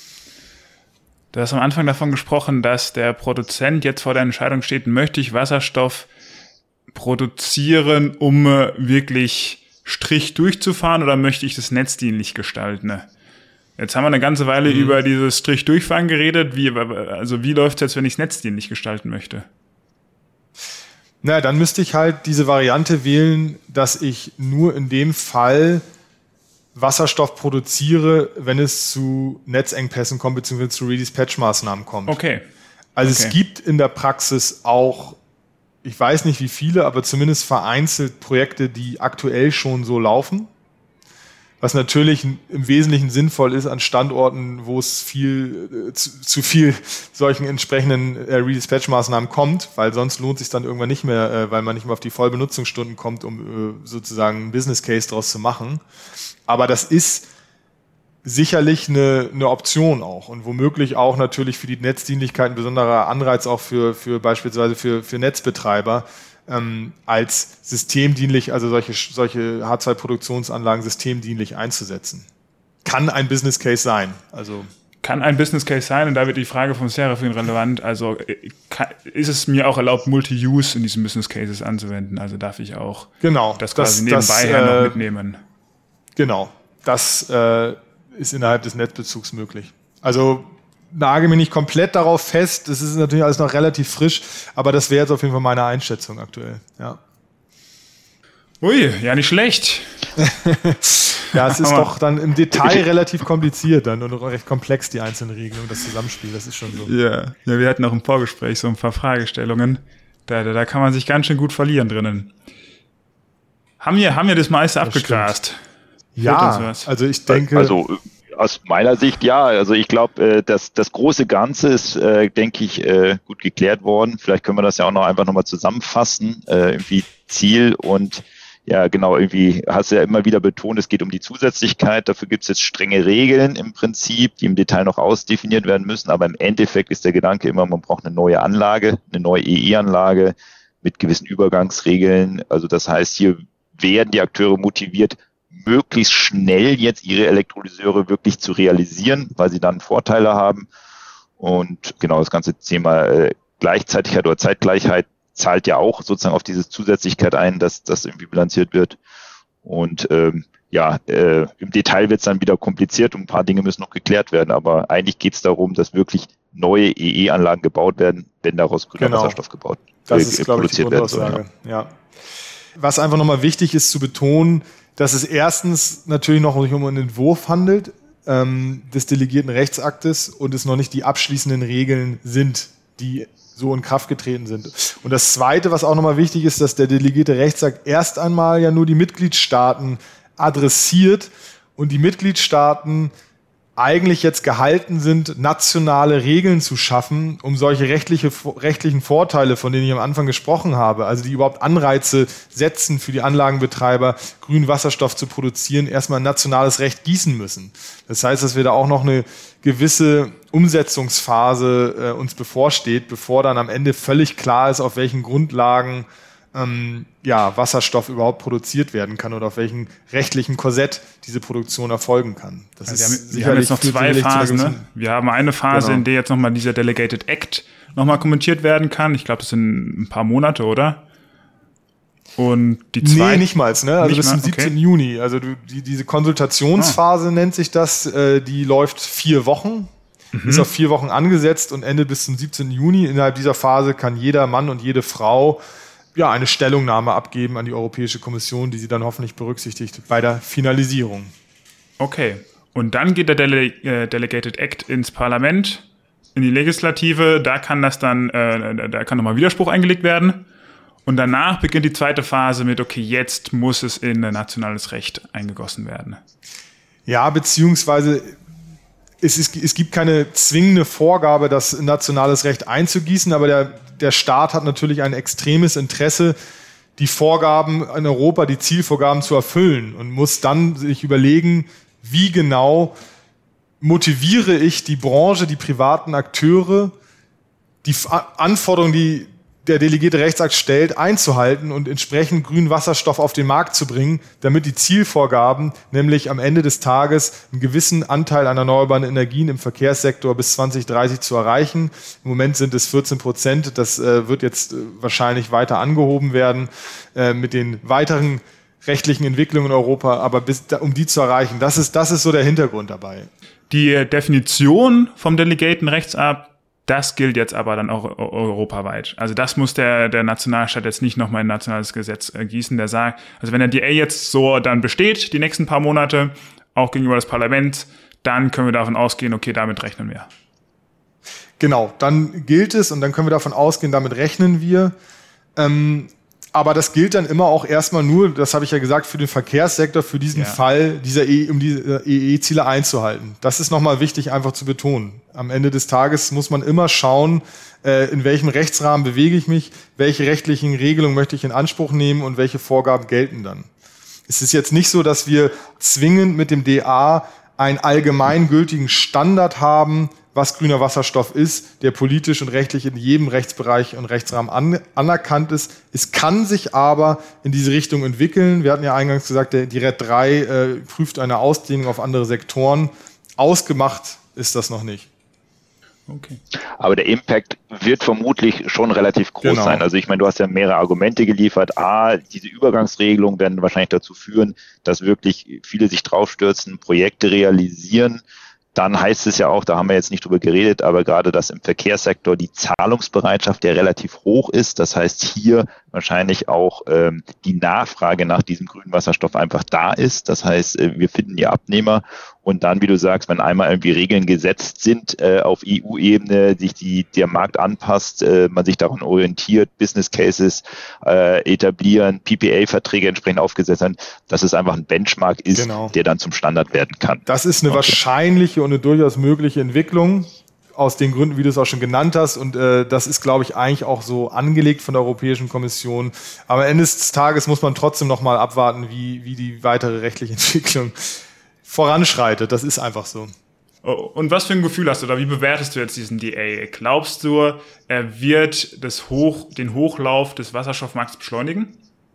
Speaker 1: Du hast am Anfang davon gesprochen, dass der Produzent jetzt vor der Entscheidung steht, möchte ich Wasserstoff produzieren, um wirklich Strich durchzufahren oder möchte ich das netzdienlich gestalten? Jetzt haben wir eine ganze Weile über dieses Strich durchfahren geredet. Wie läuft es jetzt, wenn ich es netzdienlich gestalten möchte?
Speaker 3: Na, dann müsste ich halt diese Variante wählen, dass ich nur in dem Fall Wasserstoff produziere, wenn es zu Netzengpässen kommt, beziehungsweise zu Redispatch-Maßnahmen kommt.
Speaker 1: Okay.
Speaker 3: Also es gibt in der Praxis auch, ich weiß nicht wie viele, aber zumindest vereinzelt Projekte, die aktuell schon so laufen. Was natürlich im Wesentlichen sinnvoll ist an Standorten, wo es zu viel solchen entsprechenden Redispatch-Maßnahmen kommt, weil sonst lohnt es sich dann irgendwann nicht mehr, weil man nicht mehr auf die Vollbenutzungsstunden kommt, um sozusagen einen Business Case draus zu machen. Aber das ist sicherlich eine Option auch und womöglich auch natürlich für die Netzdienlichkeit ein besonderer Anreiz auch für beispielsweise für Netzbetreiber, als systemdienlich, also solche H2-Produktionsanlagen systemdienlich einzusetzen. Kann ein Business Case sein. Also
Speaker 1: kann ein Business Case sein und da wird die Frage vom Serafin relevant. Also ist es mir auch erlaubt, Multi-Use in diesen Business Cases anzuwenden? Also darf ich auch das quasi nebenbei noch mitnehmen?
Speaker 3: Genau, das ist innerhalb des Netzbezugs möglich. Also nage mich nicht komplett darauf fest, das ist natürlich alles noch relativ frisch, aber das wäre jetzt auf jeden Fall meine Einschätzung aktuell. Ja.
Speaker 1: Ui, ja nicht schlecht.
Speaker 3: Ja, es ist doch dann im Detail relativ kompliziert dann und recht komplex, die einzelnen Regelungen, das Zusammenspiel, das ist schon so.
Speaker 1: Ja, wir hatten auch im Vorgespräch so ein paar Fragestellungen, da kann man sich ganz schön gut verlieren drinnen. Haben wir das meiste abgegrast?
Speaker 3: Ja, also ich denke...
Speaker 2: Aus meiner Sicht ja, also ich glaube, das große Ganze ist, denke ich, gut geklärt worden. Vielleicht können wir das ja auch einfach nochmal zusammenfassen, irgendwie Ziel und ja genau, irgendwie hast du ja immer wieder betont, es geht um die Zusätzlichkeit, dafür gibt es jetzt strenge Regeln im Prinzip, die im Detail noch ausdefiniert werden müssen, aber im Endeffekt ist der Gedanke immer, man braucht eine neue Anlage, eine neue EE-Anlage mit gewissen Übergangsregeln, also das heißt, hier werden die Akteure motiviert, möglichst schnell jetzt ihre Elektrolyseure wirklich zu realisieren, weil sie dann Vorteile haben. Und genau das ganze Thema Gleichzeitigkeit oder Zeitgleichheit zahlt ja auch sozusagen auf diese Zusätzlichkeit ein, dass das irgendwie bilanziert wird. Und im Detail wird es dann wieder kompliziert und ein paar Dinge müssen noch geklärt werden. Aber eigentlich geht es darum, dass wirklich neue EE-Anlagen gebaut werden, wenn daraus grüner Wasserstoff
Speaker 3: das ist, glaube ich, die Grundaussage. Ja. Was einfach nochmal wichtig ist zu betonen, dass es erstens natürlich noch um einen Entwurf handelt des delegierten Rechtsaktes und es noch nicht die abschließenden Regeln sind, die so in Kraft getreten sind. Und das Zweite, was auch nochmal wichtig ist, dass der delegierte Rechtsakt erst einmal ja nur die Mitgliedstaaten adressiert und die Mitgliedstaaten eigentlich jetzt gehalten sind, nationale Regeln zu schaffen, um solche rechtlichen Vorteile, von denen ich am Anfang gesprochen habe, also die überhaupt Anreize setzen für die Anlagenbetreiber, grünen Wasserstoff zu produzieren, erstmal ein nationales Recht gießen müssen. Das heißt, dass wir da auch noch eine gewisse Umsetzungsphase uns bevorsteht, bevor dann am Ende völlig klar ist, auf welchen Grundlagen Wasserstoff überhaupt produziert werden kann oder auf welchem rechtlichen Korsett diese Produktion erfolgen kann. Das
Speaker 1: wir haben jetzt noch zwei Phasen. Ne? Wir haben eine Phase, in der jetzt nochmal dieser Delegated Act nochmal kommentiert werden kann. Ich glaube, das sind ein paar Monate, oder? Und die zweite?
Speaker 3: Nee, nicht mal. Ne? Also bis zum 17. Juni. Also diese Konsultationsphase nennt sich das. Die läuft 4 Wochen. Ist auf 4 Wochen angesetzt und endet bis zum 17. Juni. Innerhalb dieser Phase kann jeder Mann und jede Frau eine Stellungnahme abgeben an die Europäische Kommission, die sie dann hoffentlich berücksichtigt bei der Finalisierung.
Speaker 1: Okay. Und dann geht der Delegated Act ins Parlament, in die Legislative. Da kann das dann, da kann nochmal Widerspruch eingelegt werden. Und danach beginnt die zweite Phase mit, okay, jetzt muss es in nationales Recht eingegossen werden. Ja,
Speaker 3: beziehungsweise es gibt keine zwingende Vorgabe, das in nationales Recht einzugießen, aber der Staat hat natürlich ein extremes Interesse, die Vorgaben in Europa, die Zielvorgaben zu erfüllen und muss dann sich überlegen, wie genau motiviere ich die Branche, die privaten Akteure, die Anforderungen, die der delegierte Rechtsakt stellt, einzuhalten und entsprechend grünen Wasserstoff auf den Markt zu bringen, damit die Zielvorgaben, nämlich am Ende des Tages einen gewissen Anteil an erneuerbaren Energien im Verkehrssektor bis 2030 zu erreichen. Im Moment sind es 14%. Das wird jetzt wahrscheinlich weiter angehoben werden mit den weiteren rechtlichen Entwicklungen in Europa. Aber um die zu erreichen, das ist so der Hintergrund dabei.
Speaker 1: Die Definition vom delegierten Rechtsakt, das gilt jetzt aber dann auch europaweit. Also das muss der Nationalstaat jetzt nicht nochmal in ein nationales Gesetz gießen, der sagt, also wenn der DA jetzt so dann besteht, die nächsten paar Monate, auch gegenüber des Parlaments, dann können wir davon ausgehen, okay, damit rechnen wir.
Speaker 3: Genau, dann gilt es und dann können wir davon ausgehen, damit rechnen wir. Aber das gilt dann immer auch erstmal nur, das habe ich ja gesagt, für den Verkehrssektor, für diesen Fall, um diese EE-Ziele einzuhalten. Das ist nochmal wichtig einfach zu betonen. Am Ende des Tages muss man immer schauen, in welchem Rechtsrahmen bewege ich mich, welche rechtlichen Regelungen möchte ich in Anspruch nehmen und welche Vorgaben gelten dann. Es ist jetzt nicht so, dass wir zwingend mit dem DA einen allgemeingültigen Standard haben, was grüner Wasserstoff ist, der politisch und rechtlich in jedem Rechtsbereich und Rechtsrahmen anerkannt ist. Es kann sich aber in diese Richtung entwickeln. Wir hatten ja eingangs gesagt, die RED 3 prüft eine Ausdehnung auf andere Sektoren. Ausgemacht ist das noch nicht.
Speaker 2: Okay. Aber der Impact wird vermutlich schon relativ groß sein. Also ich meine, du hast ja mehrere Argumente geliefert. Diese Übergangsregelungen werden wahrscheinlich dazu führen, dass wirklich viele sich draufstürzen, Projekte realisieren. Dann heißt es ja auch, da haben wir jetzt nicht drüber geredet, aber gerade, dass im Verkehrssektor die Zahlungsbereitschaft ja relativ hoch ist. Das heißt, hier wahrscheinlich auch die Nachfrage nach diesem grünen Wasserstoff einfach da ist. Das heißt, wir finden die Abnehmer. Und dann, wie du sagst, wenn einmal irgendwie Regeln gesetzt sind auf EU-Ebene, sich der Markt anpasst, man sich daran orientiert, Business Cases etablieren, PPA-Verträge entsprechend aufgesetzt haben, dass es einfach ein Benchmark ist, der dann zum Standard werden kann.
Speaker 3: Das ist eine wahrscheinliche und eine durchaus mögliche Entwicklung, aus den Gründen, wie du es auch schon genannt hast. Und das ist, glaube ich, eigentlich auch so angelegt von der Europäischen Kommission. Aber am Ende des Tages muss man trotzdem noch mal abwarten, wie die weitere rechtliche Entwicklung voranschreitet. Das ist einfach so.
Speaker 1: Und was für ein Gefühl hast du da? Wie bewertest du jetzt diesen DA? Glaubst du, er wird den Hochlauf des Wasserstoffmarkts beschleunigen?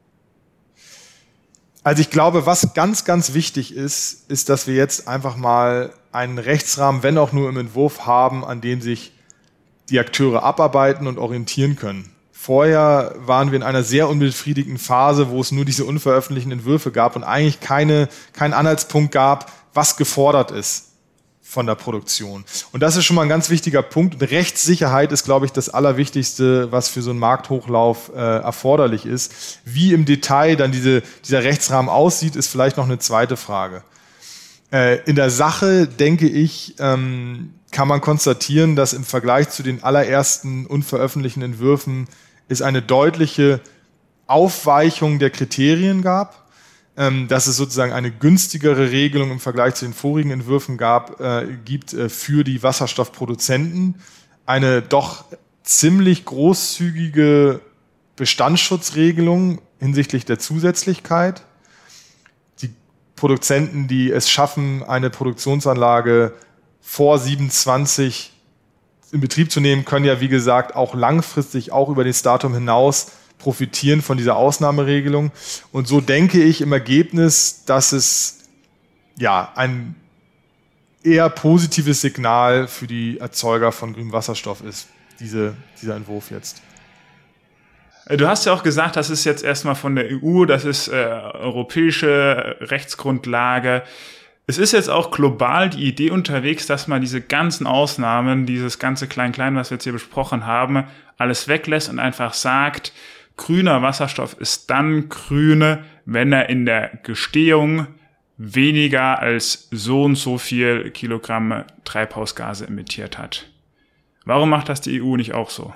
Speaker 3: Also ich glaube, was ganz, ganz wichtig ist, dass wir jetzt einfach mal einen Rechtsrahmen, wenn auch nur im Entwurf haben, an dem sich die Akteure abarbeiten und orientieren können. Vorher waren wir in einer sehr unbefriedigenden Phase, wo es nur diese unveröffentlichten Entwürfe gab und eigentlich keinen Anhaltspunkt gab, was gefordert ist von der Produktion. Und das ist schon mal ein ganz wichtiger Punkt. Und Rechtssicherheit ist, glaube ich, das Allerwichtigste, was für so einen Markthochlauf erforderlich ist. Wie im Detail dann dieser Rechtsrahmen aussieht, ist vielleicht noch eine zweite Frage. In der Sache, denke ich, kann man konstatieren, dass im Vergleich zu den allerersten unveröffentlichten Entwürfen es eine deutliche Aufweichung der Kriterien gab. dass es sozusagen eine günstigere Regelung im Vergleich zu den vorigen Entwürfen gibt für die Wasserstoffproduzenten. Eine doch ziemlich großzügige Bestandsschutzregelung hinsichtlich der Zusätzlichkeit. Die Produzenten, die es schaffen, eine Produktionsanlage vor 27 in Betrieb zu nehmen, können ja, wie gesagt, auch langfristig, auch über das Datum hinaus profitieren von dieser Ausnahmeregelung. Und so denke ich im Ergebnis, dass es ja ein eher positives Signal für die Erzeuger von grünem Wasserstoff ist, dieser Entwurf jetzt.
Speaker 1: Du hast ja auch gesagt, das ist jetzt erstmal von der EU, das ist europäische Rechtsgrundlage. Es ist jetzt auch global die Idee unterwegs, dass man diese ganzen Ausnahmen, dieses ganze Klein-Klein, was wir jetzt hier besprochen haben, alles weglässt und einfach sagt, grüner Wasserstoff ist dann grüne, wenn er in der Gestehung weniger als so und so viel Kilogramm Treibhausgase emittiert hat. Warum macht das die EU nicht auch so?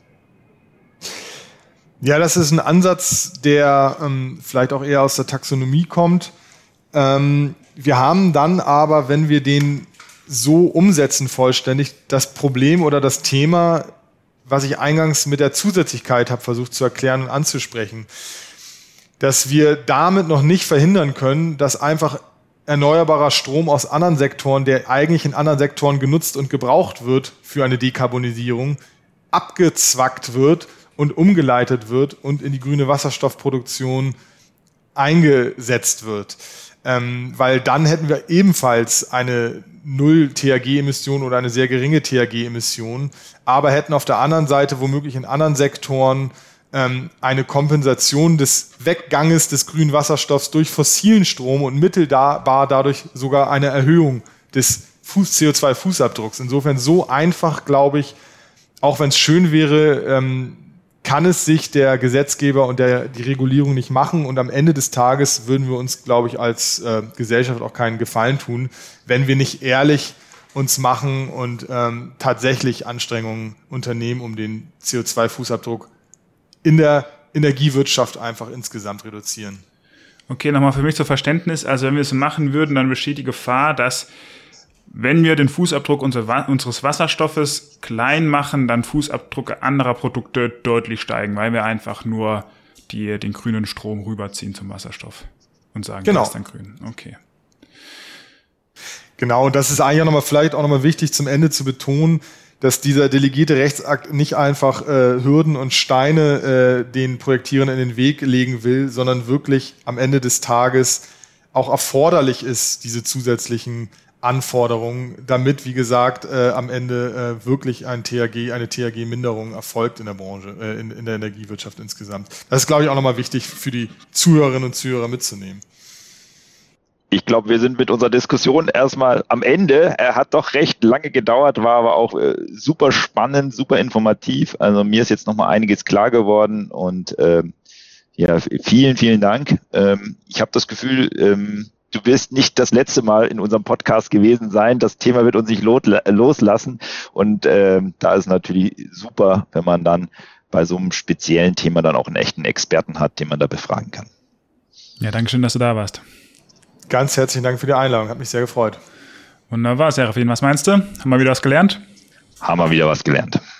Speaker 3: Ja, das ist ein Ansatz, der vielleicht auch eher aus der Taxonomie kommt. Wir haben dann aber, wenn wir den so umsetzen vollständig, das Problem oder das Thema, was ich eingangs mit der Zusätzlichkeit habe versucht zu erklären und anzusprechen, dass wir damit noch nicht verhindern können, dass einfach erneuerbarer Strom aus anderen Sektoren, der eigentlich in anderen Sektoren genutzt und gebraucht wird für eine Dekarbonisierung, abgezwackt wird und umgeleitet wird und in die grüne Wasserstoffproduktion eingesetzt wird. Weil dann hätten wir ebenfalls eine Null-THG-Emission oder eine sehr geringe THG-Emission, aber hätten auf der anderen Seite womöglich in anderen Sektoren eine Kompensation des Wegganges des grünen Wasserstoffs durch fossilen Strom und mittelbar dadurch sogar eine Erhöhung des CO2-Fußabdrucks. Insofern so einfach, glaube ich, auch wenn es schön wäre, kann es sich der Gesetzgeber und die Regulierung nicht machen. Und am Ende des Tages würden wir uns, glaube ich, als Gesellschaft auch keinen Gefallen tun, wenn wir nicht ehrlich uns machen und tatsächlich Anstrengungen unternehmen, um den CO2-Fußabdruck in der Energiewirtschaft einfach insgesamt reduzieren.
Speaker 1: Okay, nochmal für mich zur Verständnis. Also wenn wir es so machen würden, dann besteht die Gefahr, dass wenn wir den Fußabdruck unseres Wasserstoffes klein machen, dann Fußabdrücke anderer Produkte deutlich steigen, weil wir einfach nur den grünen Strom rüberziehen zum Wasserstoff und sagen,
Speaker 3: genau,
Speaker 1: das ist dann grün. Okay.
Speaker 3: Genau, und das ist eigentlich auch vielleicht auch nochmal wichtig zum Ende zu betonen, dass dieser delegierte Rechtsakt nicht einfach Hürden und Steine den Projektierern in den Weg legen will, sondern wirklich am Ende des Tages auch erforderlich ist, diese zusätzlichen Anforderungen, damit, wie gesagt, am Ende wirklich eine THG-Minderung erfolgt in der Branche, in der Energiewirtschaft insgesamt. Das ist, glaube ich, auch nochmal wichtig für die Zuhörerinnen und Zuhörer mitzunehmen.
Speaker 2: Ich glaube, wir sind mit unserer Diskussion erstmal am Ende. Er hat doch recht lange gedauert, war aber auch super spannend, super informativ. Also mir ist jetzt nochmal einiges klar geworden und ja, vielen, vielen Dank. Ich habe das Gefühl, du wirst nicht das letzte Mal in unserem Podcast gewesen sein. Das Thema wird uns nicht loslassen. Und da ist natürlich super, wenn man dann bei so einem speziellen Thema dann auch einen echten Experten hat, den man da befragen kann.
Speaker 1: Ja, danke schön, dass du da warst.
Speaker 3: Ganz herzlichen Dank für die Einladung. Hat mich sehr gefreut.
Speaker 1: Wunderbar, Serafin. Was meinst du? Haben wir wieder was gelernt?
Speaker 2: Haben wir wieder was gelernt.